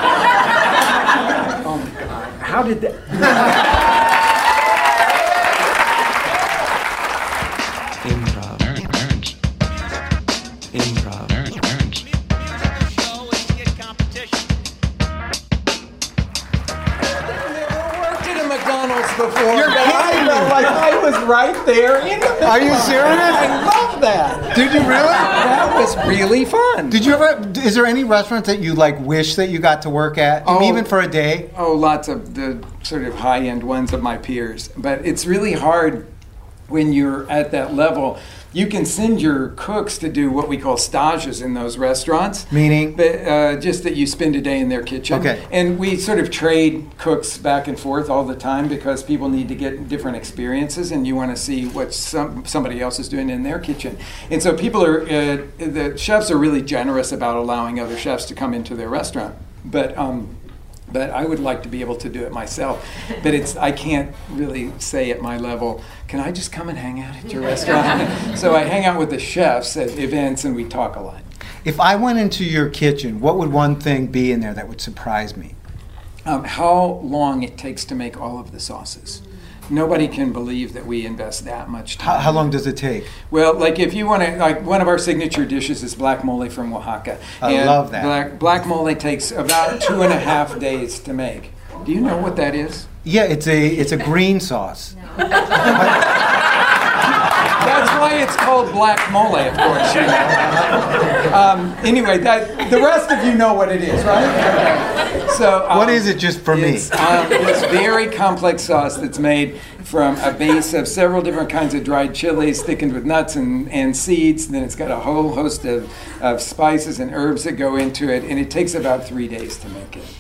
God. How did that? Improv. Nerds. Improv. Nerds. Worked at a McDonald's before. You're but I kidding felt me. like I was right there in the middle. Are you serious? I love that. Did you really? That was really fun. Did you ever? Is there any restaurant that you like wish that you got to work at, Oh. even for a day? Oh, lots of the sort of high-end ones of my peers. But it's really hard when you're at that level. You can send your cooks to do what we call stages in those restaurants. Meaning? But, uh, just that you spend a day in their kitchen. Okay. And we sort of trade cooks back and forth all the time because people need to get different experiences and you want to see what some, somebody else is doing in their kitchen. And so people are, uh, the chefs are really generous about allowing other chefs to come into their restaurant. But, um, but I would like to be able to do it myself. But it's I can't really say at my level, can I just come and hang out at your restaurant? So I hang out with the chefs at events and we talk a lot. If I went into your kitchen, what would one thing be in there that would surprise me? Um, how long it takes to make all of the sauces. Nobody can believe that we invest that much time. How, how long does it take? Well, like if you want to, like one of our signature dishes is black mole from Oaxaca. I And love that. Black, black mole takes about two and a half days to make. Do you know what that is? Yeah, it's a it's a green sauce. That's why it's called black mole, of course. You know. um, anyway, that, the rest of you know what it is, right? So, um, What is it just for me? It's um, this very complex sauce that's made from a base of several different kinds of dried chilies thickened with nuts and, and seeds. And then it's got a whole host of, of spices and herbs that go into it, and it takes about three days to make it.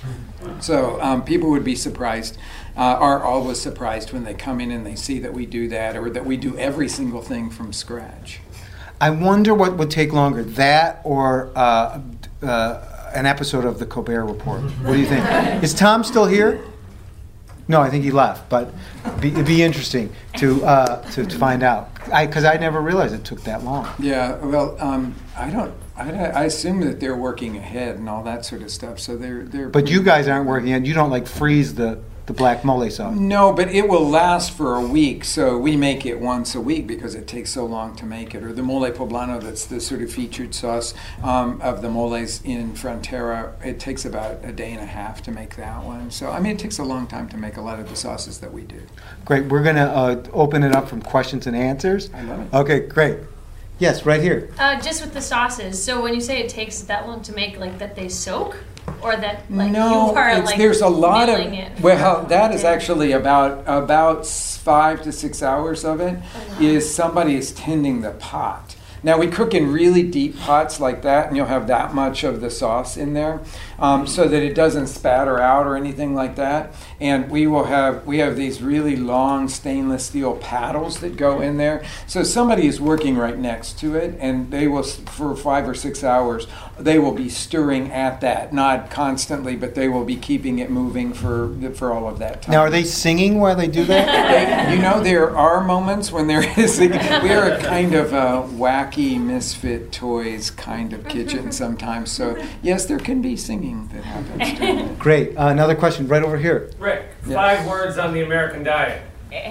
So um, people would be surprised, uh, are always surprised when they come in and they see that we do that or that we do every single thing from scratch. I wonder what would take longer, that or uh, uh, an episode of the Colbert Report. What do you think? Is Tom still here? No, I think he left, but be, it'd be interesting to, uh, to to find out. Because I, I never realized it took that long. Yeah, well, um, I don't. I, I assume that they're working ahead and all that sort of stuff. So they're they're. But you guys aren't working, and you don't like freeze the, the black mole sauce. No, but it will last for a week. So we make it once a week because it takes so long to make it. Or the mole poblano, that's the sort of featured sauce um, of the moles in Frontera. It takes about a day and a half to make that one. So I mean, it takes a long time to make a lot of the sauces that we do. Great. We're gonna uh, open it up from questions and answers. I love it. Okay, great. Yes, right here. Uh, just with the sauces. So when you say it takes that long to make, like that they soak, or that like no, you are it's, like there's a lot of. milling it Well, for that is day? actually about about s- five to six hours of it. Is somebody is tending the pot. Now we cook in really deep pots like that, and you'll have that much of the sauce in there, um, so that it doesn't spatter out or anything like that. And we will have we have these really long stainless steel paddles that go in there. So somebody is working right next to it, and they will s- for five or six hours. They will be stirring at that, not constantly, but they will be keeping it moving for for all of that time. Now, are they singing while they do that? They- you know, there are moments when there is. We are a kind of a wacky misfit toys kind of kitchen sometimes. So yes, there can be singing that happens during it. Great. Uh, another question right over here. Rick, Yeah. five words on the American diet.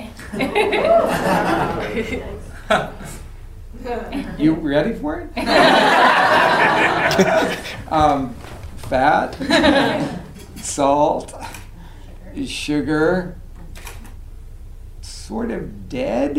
You ready for it? um, fat, salt, sugar, sort of dead,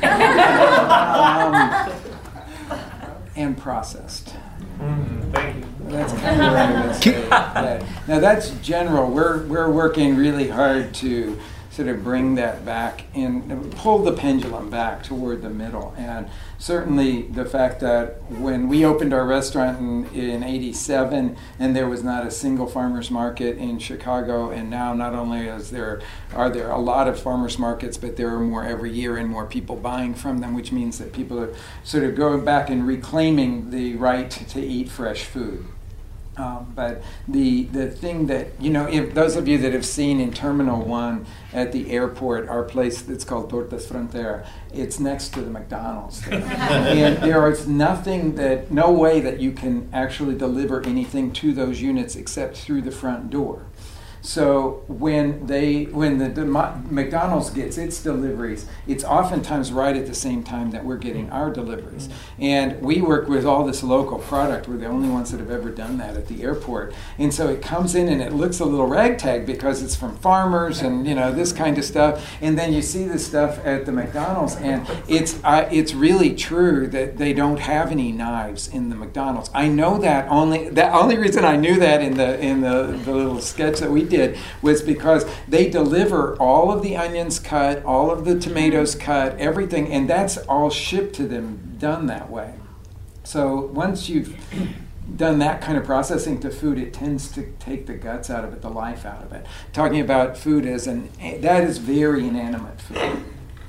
um, and processed. Thank you. That's kind of what I'm going to say. Yeah. Now that's general. We're we're working really hard to sort of bring that back and pull the pendulum back toward the middle. And certainly the fact that when we opened our restaurant in, in eighty-seven and there was not a single farmer's market in Chicago, and now not only is there are there a lot of farmers markets, but there are more every year and more people buying from them, which means that people are sort of going back and reclaiming the right to eat fresh food. Um, but the the thing that, you know, if those of you that have seen in Terminal one at the airport, our place that's called Tortas Frontera, it's next to the McDonald's there. And there is nothing that, no way that you can actually deliver anything to those units except through the front door. So when they, when the, the McDonald's gets its deliveries, it's oftentimes right at the same time that we're getting our deliveries. And we work with all this local product. We're the only ones that have ever done that at the airport. And so it comes in and it looks a little ragtag because it's from farmers and, you know, this kind of stuff. And then you see this stuff at the McDonald's, and it's uh, it's really true that they don't have any knives in the McDonald's. I know that only the only reason I knew that in the in the, the little sketch that we did was because they deliver all of the onions cut, all of the tomatoes cut, everything, and that's all shipped to them done that way. So once you've done that kind of processing to food, it tends to take the guts out of it, the life out of it. Talking about food as an, that is very inanimate food.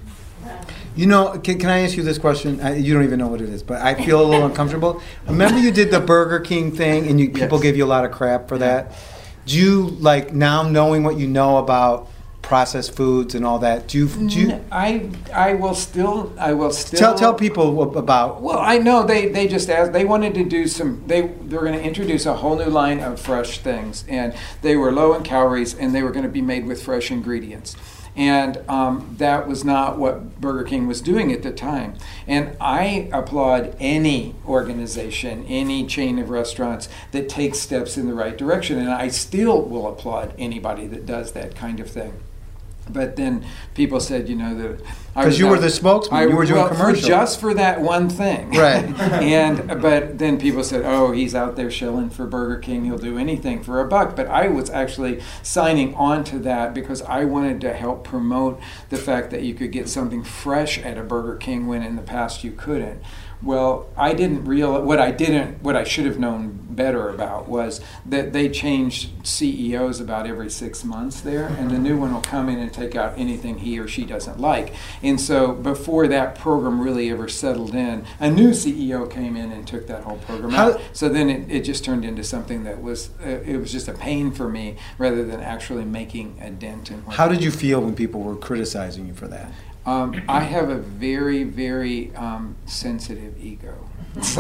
You know, can, can I ask you this question? I, you don't even know what it is, but I feel a little uncomfortable. Remember you did the Burger King thing, and you, people Yes. gave you a lot of crap for Yeah. that? Do you, like, now knowing what you know about processed foods and all that, do you, do you I I will still I will still tell tell people about? Well, I know they, they just asked, they wanted to do some, they, they were going to introduce a whole new line of fresh things, and they were low in calories, and they were going to be made with fresh ingredients. And um, that was not what Burger King was doing at the time. And I applaud any organization, any chain of restaurants that takes steps in the right direction. And I still will applaud anybody that does that kind of thing. But then people said, you know, that Because you were the spokesman, you were doing well, commercials. for just for that one thing, Right. And but then people said, oh, he's out there shilling for Burger King. He'll do anything for a buck. But I was actually signing on to that because I wanted to help promote the fact that you could get something fresh at a Burger King when in the past you couldn't. Well, I didn't realize what I didn't, what I should have known better about was that they changed C E Os about every six months there, and the new one will come in and take out anything he or she doesn't like. And so before that program really ever settled in, a new C E O came in and took that whole program How- out. So then it, it just turned into something that was, uh, it was just a pain for me rather than actually making a dent in what How did you feel when people were criticizing you for that? Um, I have a very, very um, sensitive ego. So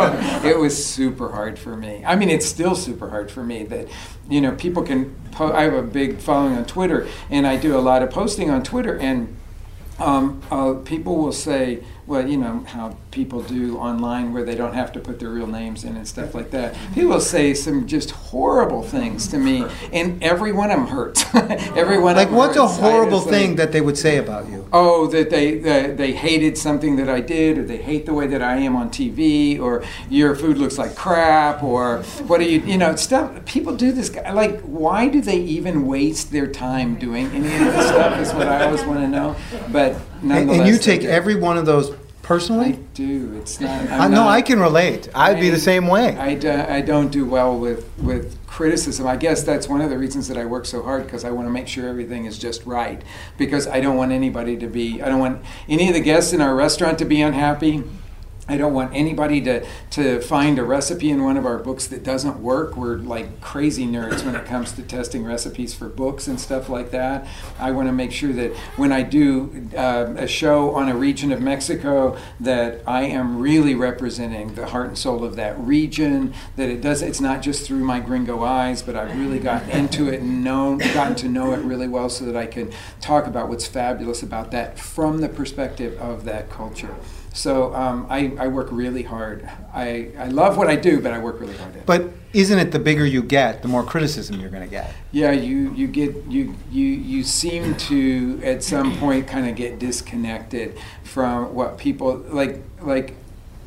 it was super hard for me. I mean, it's still super hard for me that, you know, people can, po- I have a big following on Twitter, and I do a lot of posting on Twitter, and um, uh, people will say, well, you know, how people do online where they don't have to put their real names in and stuff like that. People say some just horrible things to me, and every one of them hurts. every one Like, of them what's a hurts. I horrible just, thing like, that they would say about you? Oh, that they, they they hated something that I did, or they hate the way that I am on T V, or your food looks like crap, or what do you, you know, stuff. People do this. Like, why do they even waste their time doing any of this stuff? Is what I always want to know. But And, nonetheless, and you they take do. every one of those I personally? do. It's not. I'm I know not- I can relate. I'd be I- the same way. I, do, I don't do well with, with criticism. I guess that's one of the reasons that I work so hard, because I want to make sure everything is just right. Because I don't want anybody to be, I don't want any of the guests in our restaurant to be unhappy. I don't want anybody to, to find a recipe in one of our books that doesn't work. We're like crazy nerds when it comes to testing recipes for books and stuff like that. I want to make sure that when I do uh, a show on a region of Mexico, that I am really representing the heart and soul of that region, that it does, it's not just through my gringo eyes, but I've really gotten into it and known, gotten to know it really well so that I can talk about what's fabulous about that from the perspective of that culture. So um, I, I work really hard. I, I love what I do, but I work really hard at it. But isn't it the bigger you get, the more criticism you're going to get? Yeah, you, you get you, you you seem to at some point kind of get disconnected from what people like like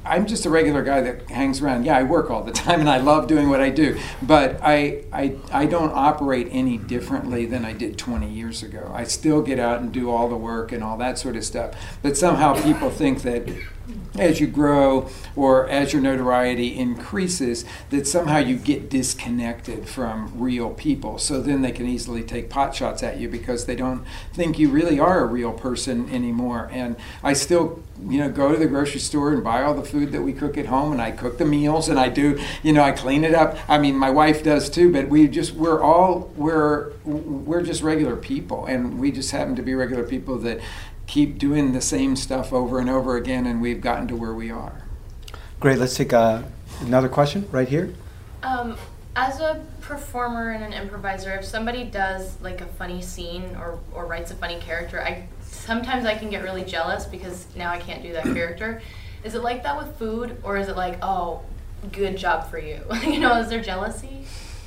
I'm just a regular guy that hangs around. Yeah, I work all the time and I love doing what I do, but I, I, I don't operate any differently than I did twenty years ago. I still get out and do all the work and all that sort of stuff, but somehow people think that as you grow or as your notoriety increases, that somehow you get disconnected from real people. So then they can easily take pot shots at you because they don't think you really are a real person anymore. And I still, you know, go to the grocery store and buy all the food that we cook at home, and I cook the meals, and I do, you know, I clean it up. I mean, my wife does too, but we just, we're all, we're, we're just regular people, and we just happen to be regular people that keep doing the same stuff over and over again, and we've gotten to where we are. Great. Let's take uh, another question right here. Um, as a performer and an improviser, if somebody does like a funny scene or, or writes a funny character, I sometimes I can get really jealous because now I can't do that character. Is it like that with food, or is it like, oh, good job for you? You know, is there jealousy?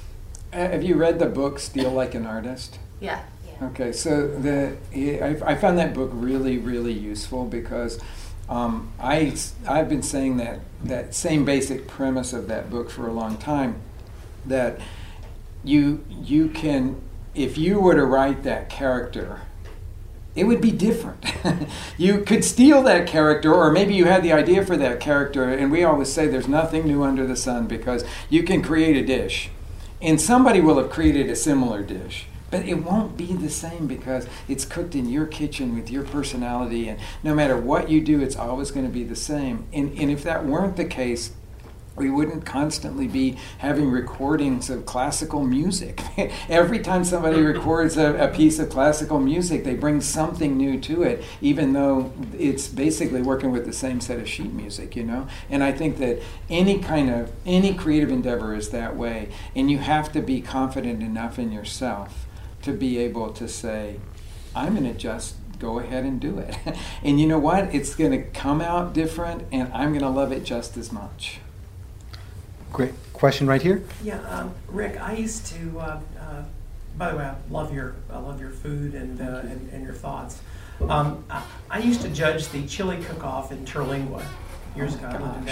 Uh, have you read the book Steal Like an Artist? Yeah. Okay, so the I, I found that book really, really useful because um, I, I've been saying that, that same basic premise of that book for a long time, that you, you can, if you were to write that character, it would be different. You could steal that character, or maybe you had the idea for that character, and we always say there's nothing new under the sun because you can create a dish, and somebody will have created a similar dish. But it won't be the same because it's cooked in your kitchen with your personality, and no matter what you do, it's always going to be the same. And, and if that weren't the case, we wouldn't constantly be having recordings of classical music. Every time somebody records a, a piece of classical music, they bring something new to it, even though it's basically working with the same set of sheet music, you know? And I think that any kind of, any creative endeavor is that way, and you have to be confident enough in yourself to be able to say, I'm going to just go ahead and do it. And you know what? It's going to come out different, and I'm going to love it just as much. Great. Question right here. Yeah, um, Rick, I used to, uh, uh, by the way, I love your, I love your food and, uh, and, and your thoughts. Um, I, I used to judge the chili cook-off in Terlingua years ago. I lived in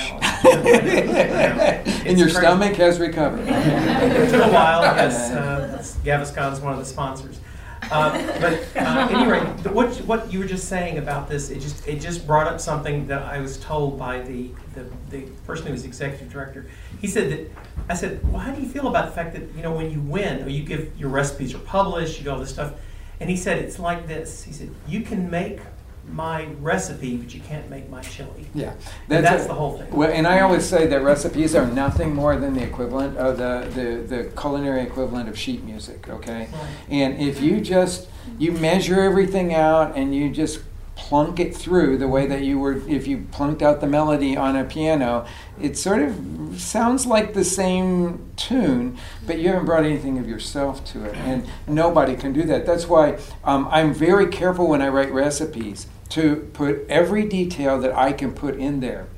Dallas. And your stomach has recovered. It took a while, yes. Uh, Gaviscon is one of the sponsors. Uh, but uh, anyway, what what you were just saying about this, it just it just brought up something that I was told by the the, the person who was executive director. He said that, I said, well, how do you feel about the fact that, you know, when you win, or you give your recipes are published, you do all this stuff, and he said it's like this. He said, you can make my recipe, but you can't make my chili. Yeah, that's, that's a, the whole thing. Well, and I always say that recipes are nothing more than the equivalent of the, the, the culinary equivalent of sheet music, okay? Right. And if you just, you measure everything out and you just plunk it through the way that you were, if you plunked out the melody on a piano, it sort of sounds like the same tune, but you haven't brought anything of yourself to it, and nobody can do that. That's why um, I'm very careful when I write recipes to put every detail that I can put in there.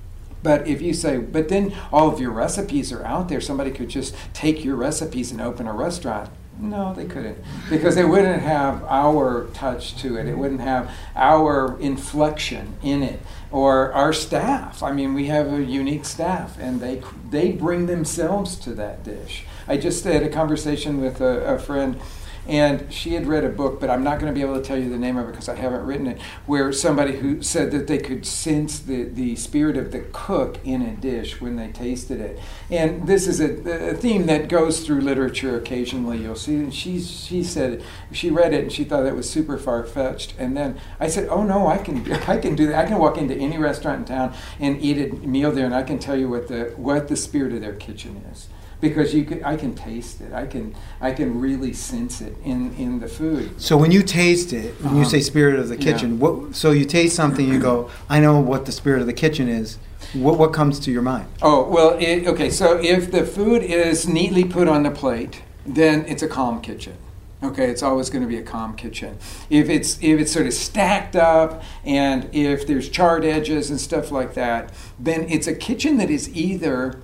But if you say, but then all of your recipes are out there, somebody could just take your recipes and open a restaurant. No, they couldn't, because they wouldn't have our touch to it. It wouldn't have our inflection in it, or our staff. I mean, we have a unique staff, and they they bring themselves to that dish. I just had a conversation with a, a friend, and she had read a book, but I'm not going to be able to tell you the name of it because I haven't written it, where somebody who said that they could sense the, the spirit of the cook in a dish when they tasted it. And this is a, a theme that goes through literature occasionally, you'll see. And she, she said, she read it and she thought it was super far-fetched. And then I said, oh no, I can I can do that. I can walk into any restaurant in town and eat a meal there, and I can tell you what the what the spirit of their kitchen is. Because you can, I can taste it. I can, I can really sense it in, in the food. So when you taste it, when uh-huh. you say spirit of the kitchen, yeah. what? So you taste something, you go, I know what the spirit of the kitchen is. What what comes to your mind? Oh well, it, okay. So if the food is neatly put on the plate, then it's a calm kitchen. Okay, it's always going to be a calm kitchen. If it's if it's sort of stacked up, and if there's charred edges and stuff like that, then it's a kitchen that is either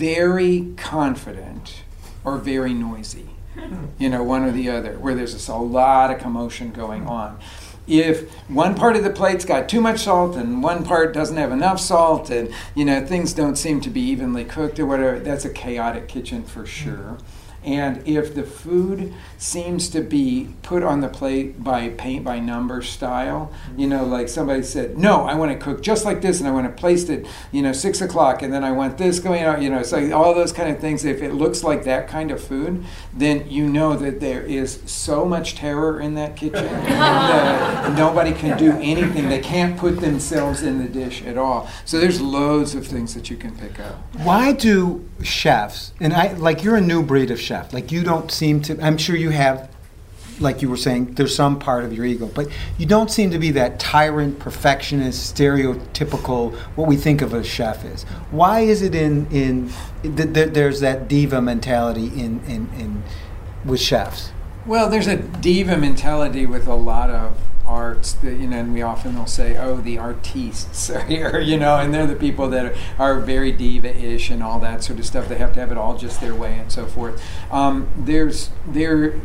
very confident or very noisy, you know, one or the other, where there's just a lot of commotion going on. if one part of the plate's got too much salt and one part doesn't have enough salt, and you know things don't seem to be evenly cooked or whatever, that's a chaotic kitchen for sure. And if the food seems to be put on the plate by paint by number style, you know, like somebody said, no, I want to cook just like this, and I want to place it, you know, six o'clock, and then I want this going out, you know, so all those kind of things. If it looks like that kind of food, then you know that there is so much terror in that kitchen that nobody can do anything. They can't put themselves in the dish at all. So there's loads of things that you can pick up. Why do chefs, and I like you're a new breed of chef, like you don't seem to, I'm sure you have, like you were saying, there's some part of your ego, but you don't seem to be that tyrant, perfectionist, stereotypical, what we think of a chef is. Why is it in, in th- th- there's that diva mentality in, in, in with chefs? Well, there's a diva mentality with a lot of arts that, you know, and we often will say, oh, the artistes are here, you know, and they're the people that are, are very diva-ish and all that sort of stuff. They have to have it all just their way and so forth. Um, there's there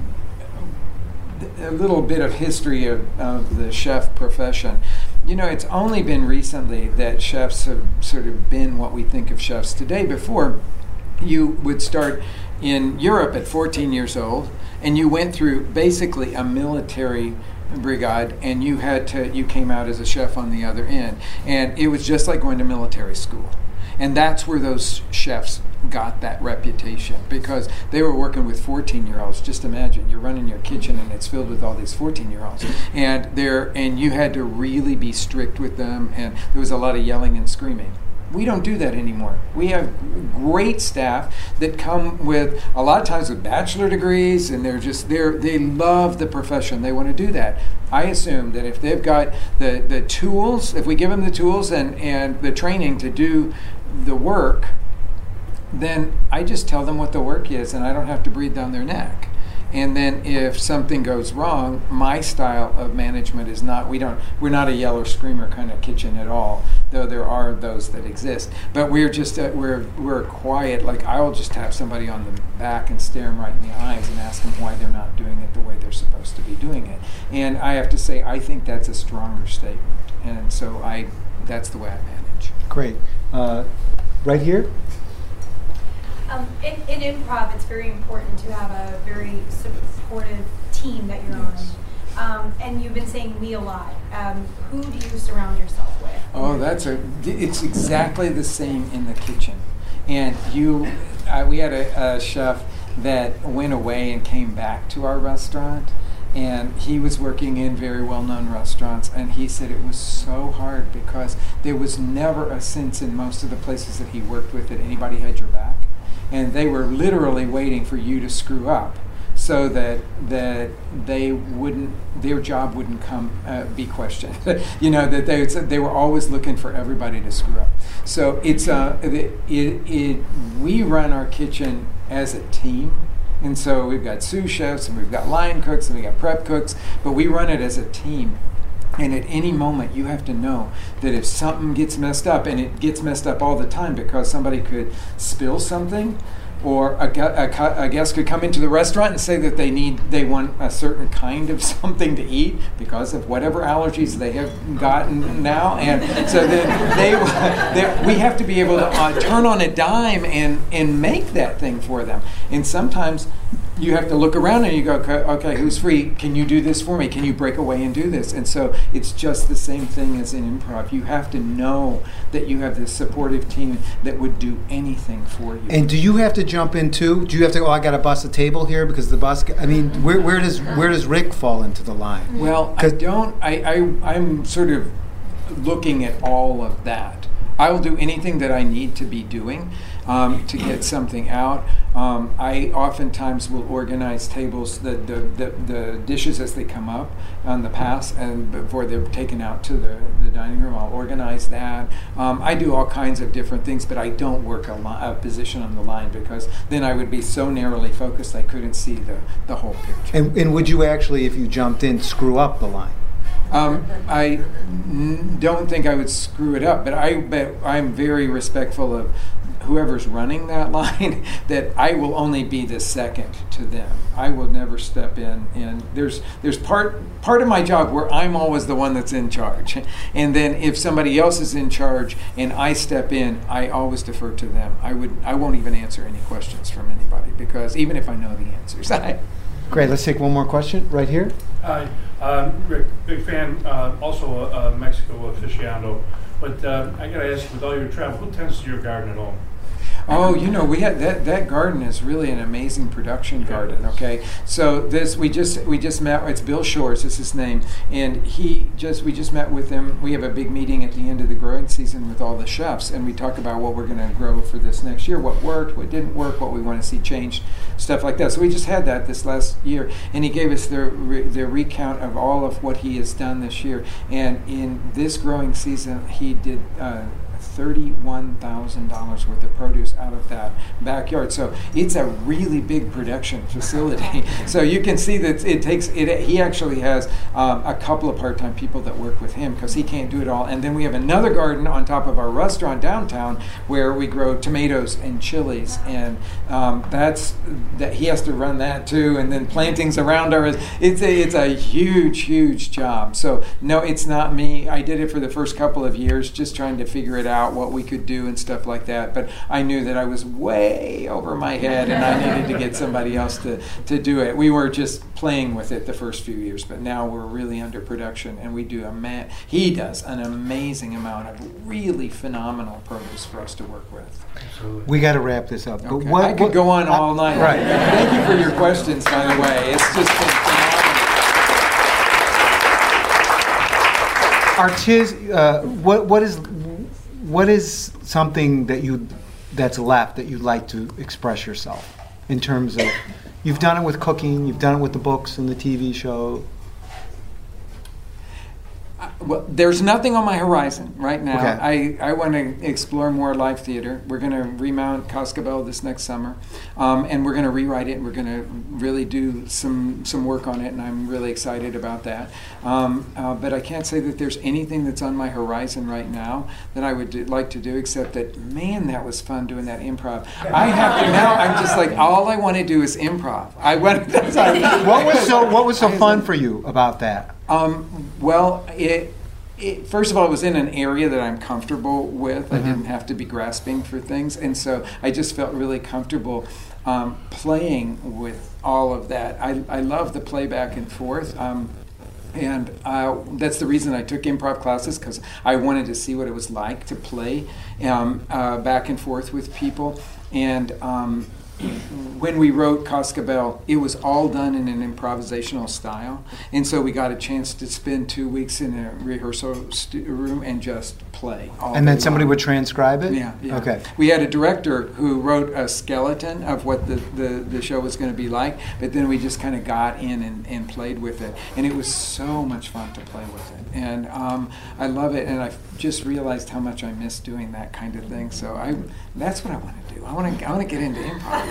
a little bit of history of, of the chef profession. You know, it's only been recently that chefs have sort of been what we think of chefs today. Before, you would start in Europe at fourteen years old, and you went through basically a military brigade, and you had to you came out as a chef on the other end, and it was just like going to military school. And that's where those chefs got that reputation, because they were working with fourteen year olds. Just imagine you're running your kitchen and it's filled with all these fourteen year olds, and they're and you had to really be strict with them, and there was a lot of yelling and screaming. We don't do that anymore. We have great staff that come with, a lot of times with bachelor degrees, and they're just, they're, they love the profession. They want to do that. I assume that if they've got the, the tools, if we give them the tools and, and the training to do the work, then I just tell them what the work is, and I don't have to breathe down their neck. And then if something goes wrong, my style of management is not, we don't, we're not a yeller screamer kind of kitchen at all, though there are those that exist. But we're just, uh, we're we're quiet, like I'll just tap somebody on the back and stare them right in the eyes and ask them why they're not doing it the way they're supposed to be doing it. And I have to say, I think that's a stronger statement. And so I, that's the way I manage. Great. Uh, right here? Um, in, in improv, it's very important to have a very supportive team that you're Yes. on. Um, and you've been saying we a lot. Um, who do you surround yourself with? Oh, that's a, it's exactly the same in the kitchen. And you, uh, we had a, a chef that went away and came back to our restaurant, and he was working in very well-known restaurants, and he said it was so hard because there was never a sense in most of the places that he worked with that anybody had your back. And they were literally waiting for you to screw up so that that they wouldn't, their job wouldn't come uh, be questioned. You know, that they they were always looking for everybody to screw up. So it's uh, it, it, it we run our kitchen as a team. And so we've got sous chefs, and we've got line cooks, and we've got prep cooks, but we run it as a team. And at any moment, you have to know that if something gets messed up, and it gets messed up all the time because somebody could spill something, or a, a, a guest could come into the restaurant and say that they need, they want a certain kind of something to eat because of whatever allergies they have gotten now, and so then they, they we have to be able to uh, turn on a dime and and make that thing for them. And sometimes you have to look around and you go, okay, okay, who's free? Can you do this for me? Can you break away and do this? And so it's just the same thing as in improv. You have to know that you have this supportive team that would do anything for you. And do you have to jump in too? Do you have to go, oh, I got to bust a table here because the bus, I mean, where, where does where does Rick fall into the line? Well, I don't, I, I, I'm sort of looking at all of that. I will do anything that I need to be doing um, to get something out. Um, I oftentimes will organize tables, the, the, the, the dishes as they come up on the pass, and before they're taken out to the, the dining room, I'll organize that. Um, I do all kinds of different things, but I don't work a, li- a position on the line because then I would be so narrowly focused I couldn't see the, the whole picture. And, and would you actually, if you jumped in, screw up the line? Um, I n- don't think I would screw it up, but I but I'm very respectful of whoever's running that line, that I will only be the second to them. I will never step in, and there's there's part part of my job where I'm always the one that's in charge, and then if somebody else is in charge and I step in, I always defer to them. I would I won't even answer any questions from anybody, because even if I know the answers, I. Great. Let's take one more question right here. Hi, um, Rick, big fan, uh, also a, a Mexico aficionado. But uh, I got to ask you, with all your travel, who tends to your garden at home? Oh, you know, we had that. That garden is really an amazing production garden. Okay, so this we just we just met. It's Bill Shores is his name, and he just we just met with him. We have a big meeting at the end of the growing season with all the chefs, and we talk about what we're going to grow for this next year, what worked, what didn't work, what we want to see changed, stuff like that. So we just had that this last year, and he gave us the re, the recount of all of what he has done this year, and in this growing season, he did. Uh, thirty-one thousand dollars worth of produce out of that backyard. So it's a really big production facility. So you can see that it takes, it. he actually has um, a couple of part-time people that work with him because he can't do it all. And then we have another garden on top of our restaurant downtown where we grow tomatoes and chilies. And um, that's, that he has to run that too. And then plantings around our, it's a, it's a huge, huge job. So no, it's not me. I did it for the first couple of years just trying to figure it out, what we could do and stuff like that, but I knew that I was way over my head and I needed to get somebody else to, to do it. We were just playing with it the first few years, but now we're really under production, and we do a ma- he does an amazing amount of really phenomenal produce for us to work with. Absolutely. We got to wrap this up. Okay. But what, I could what, go on I, all night. Right. Thank you for your questions, by the way. It's just been phenomenal. Artis, uh, what what is what is something that you that's left that you'd like to express yourself in terms of, you've done it with cooking, you've done it with the books and the T V show. Well, there's nothing on my horizon right now. Okay. I, I want to explore more live theater. We're going to remount Cascabel this next summer, um, and we're going to rewrite it. And we're going to really do some some work on it, and I'm really excited about that. Um, uh, but I can't say that there's anything that's on my horizon right now that I would do, like to do, except that, man, that was fun doing that improv. I have to now. I'm just like, all I want to do is improv. I want. That's What was so What was so fun for you about that? Um, well, it, it, first of all, it was in an area that I'm comfortable with. Mm-hmm. I didn't have to be grasping for things. And so I just felt really comfortable um, playing with all of that. I, I love the play back and forth. Um, and uh, that's the reason I took improv classes, because I wanted to see what it was like to play um, uh, back and forth with people. And um, when we wrote Cascabel, it was all done in an improvisational style, and so we got a chance to spend two weeks in a rehearsal stu- room and just play. All And then day somebody long. would transcribe it? Yeah, yeah. Okay. We had a director who wrote a skeleton of what the, the, the show was going to be like, but then we just kind of got in and, and played with it, and it was so much fun to play with it. And um, I love it, and I just realized how much I miss doing that kind of thing. So I, that's what I want to do. I want to I want to get into improv.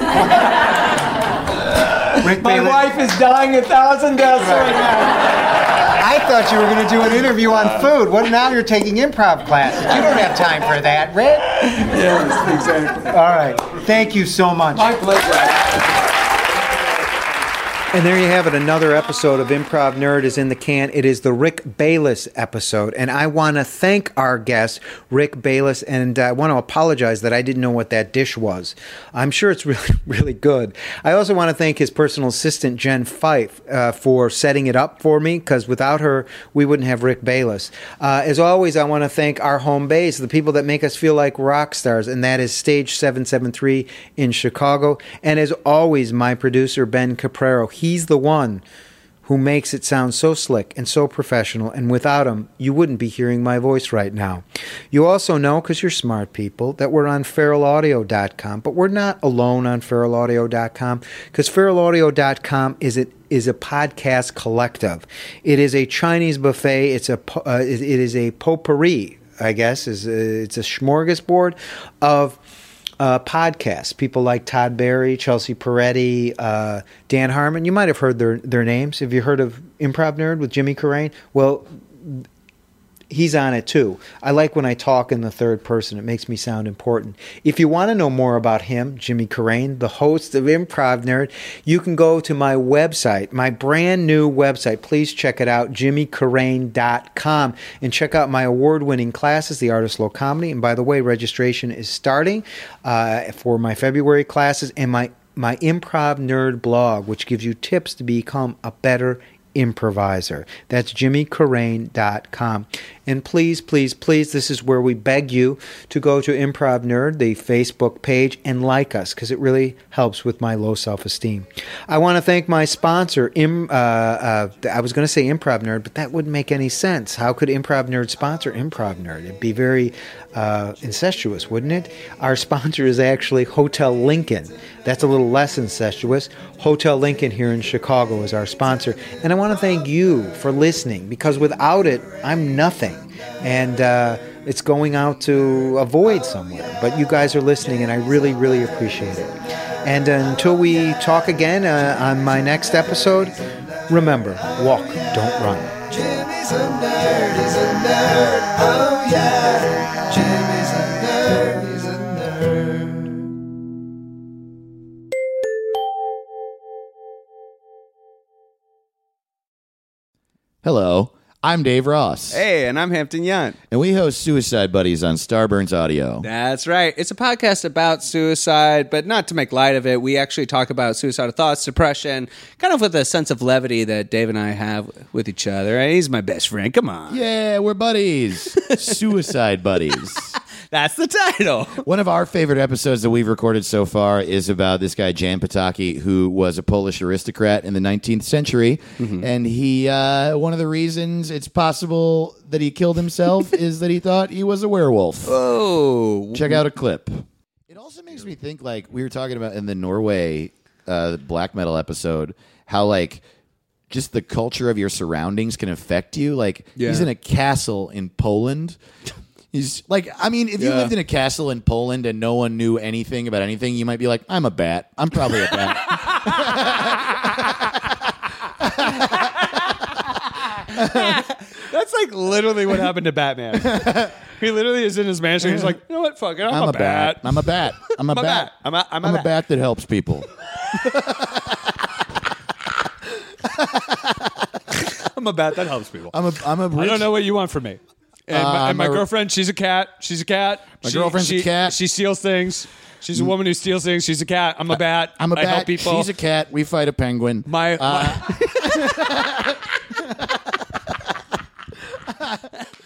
Rick My Bailey- wife is dying a thousand deaths right now. I thought you were going to do an interview on food. What, now you're taking improv classes. You don't have time for that, Rick. Yes, exactly. All right. Thank you so much. My pleasure. And there you have it. Another episode of Improv Nerd is in the can. It is the Rick Bayless episode. And I want to thank our guest, Rick Bayless, and I want to apologize that I didn't know what that dish was. I'm sure it's really, really good. I also want to thank his personal assistant, Jen Fife, uh, for setting it up for me, because without her, we wouldn't have Rick Bayless. Uh, as always, I want to thank our home base, the people that make us feel like rock stars, and that is Stage seven seven three in Chicago. And as always, my producer, Ben Caprero. He's the one who makes it sound so slick and so professional, and without him, you wouldn't be hearing my voice right now. You also know, because you're smart people, that we're on feral audio dot com, but we're not alone on feral audio dot com, because feral audio dot com is it is a podcast collective. It is a Chinese buffet. It's a uh, it is a potpourri, I guess. Is it's a smorgasbord of Uh, podcasts. People like Todd Barry, Chelsea Peretti, uh, Dan Harmon. You might have heard their their names. Have you heard of Improv Nerd with Jimmy Carrane? Well, he's on it too. I like when I talk in the third person. It makes me sound important. If you want to know more about him, Jimmy Carrane, the host of Improv Nerd, you can go to my website, my brand new website. Please check it out, jimmy carrane dot com, and check out my award-winning classes, The Art of Slow Comedy. And by the way, registration is starting uh, for my February classes and my, my Improv Nerd blog, which gives you tips to become a better improviser. That's jimmy carrane dot com. And please, please, please, this is where we beg you to go to Improv Nerd, the Facebook page, and like us, because it really helps with my low self-esteem. I want to thank my sponsor, Im, uh, uh, I was going to say Improv Nerd, but that wouldn't make any sense. How could Improv Nerd sponsor Improv Nerd? It'd be very uh, incestuous, wouldn't it? Our sponsor is actually Hotel Lincoln. That's a little less incestuous. Hotel Lincoln here in Chicago is our sponsor. And I want to thank you for listening, because without it, I'm nothing. And uh, it's going out to a void somewhere. But you guys are listening, and I really, really appreciate it. And uh, until we talk again uh, on my next episode, remember, walk, don't run. Jimmy's a nerd, he's a nerd, oh yeah. Jimmy's a nerd, he's a nerd. Hello, I'm Dave Ross. Hey, and I'm Hampton Yount. And we host Suicide Buddies on Starburns Audio. That's right. It's a podcast about suicide, but not to make light of it. We actually talk about suicidal thoughts, depression, kind of with a sense of levity that Dave and I have with each other. He's my best friend. Come on. Yeah, we're buddies. Suicide Buddies. That's the title. One of our favorite episodes that we've recorded so far is about this guy, Jan Potocki, who was a Polish aristocrat in the nineteenth century. Mm-hmm. And he, uh, one of the reasons it's possible that he killed himself is that he thought he was a werewolf. Oh. Check out a clip. It also makes me think, like, we were talking about in the Norway uh, black metal episode, how, like, just the culture of your surroundings can affect you. Like, yeah. He's in a castle in Poland. He's like, I mean, if you yeah. lived in a castle in Poland and no one knew anything about anything, you might be like, I'm a bat. I'm probably a bat. That's like literally what happened to Batman. He literally is in his mansion. He's like, you know what? Fuck it. I'm, I'm a, a bat. bat. I'm a bat. I'm a I'm bat. bat. I'm a, I'm a I'm bat. a bat that helps people. I'm a bat that helps people. I'm a. I'm a. Rich, I don't know what you want from me. And uh, my, and my a, girlfriend, she's a cat. She's a cat. My she, girlfriend's she, a cat. She steals things. She's a woman who steals things. She's a cat. I'm a bat. I'm a bat. I help people. She's a cat. We fight a penguin. My. Uh, my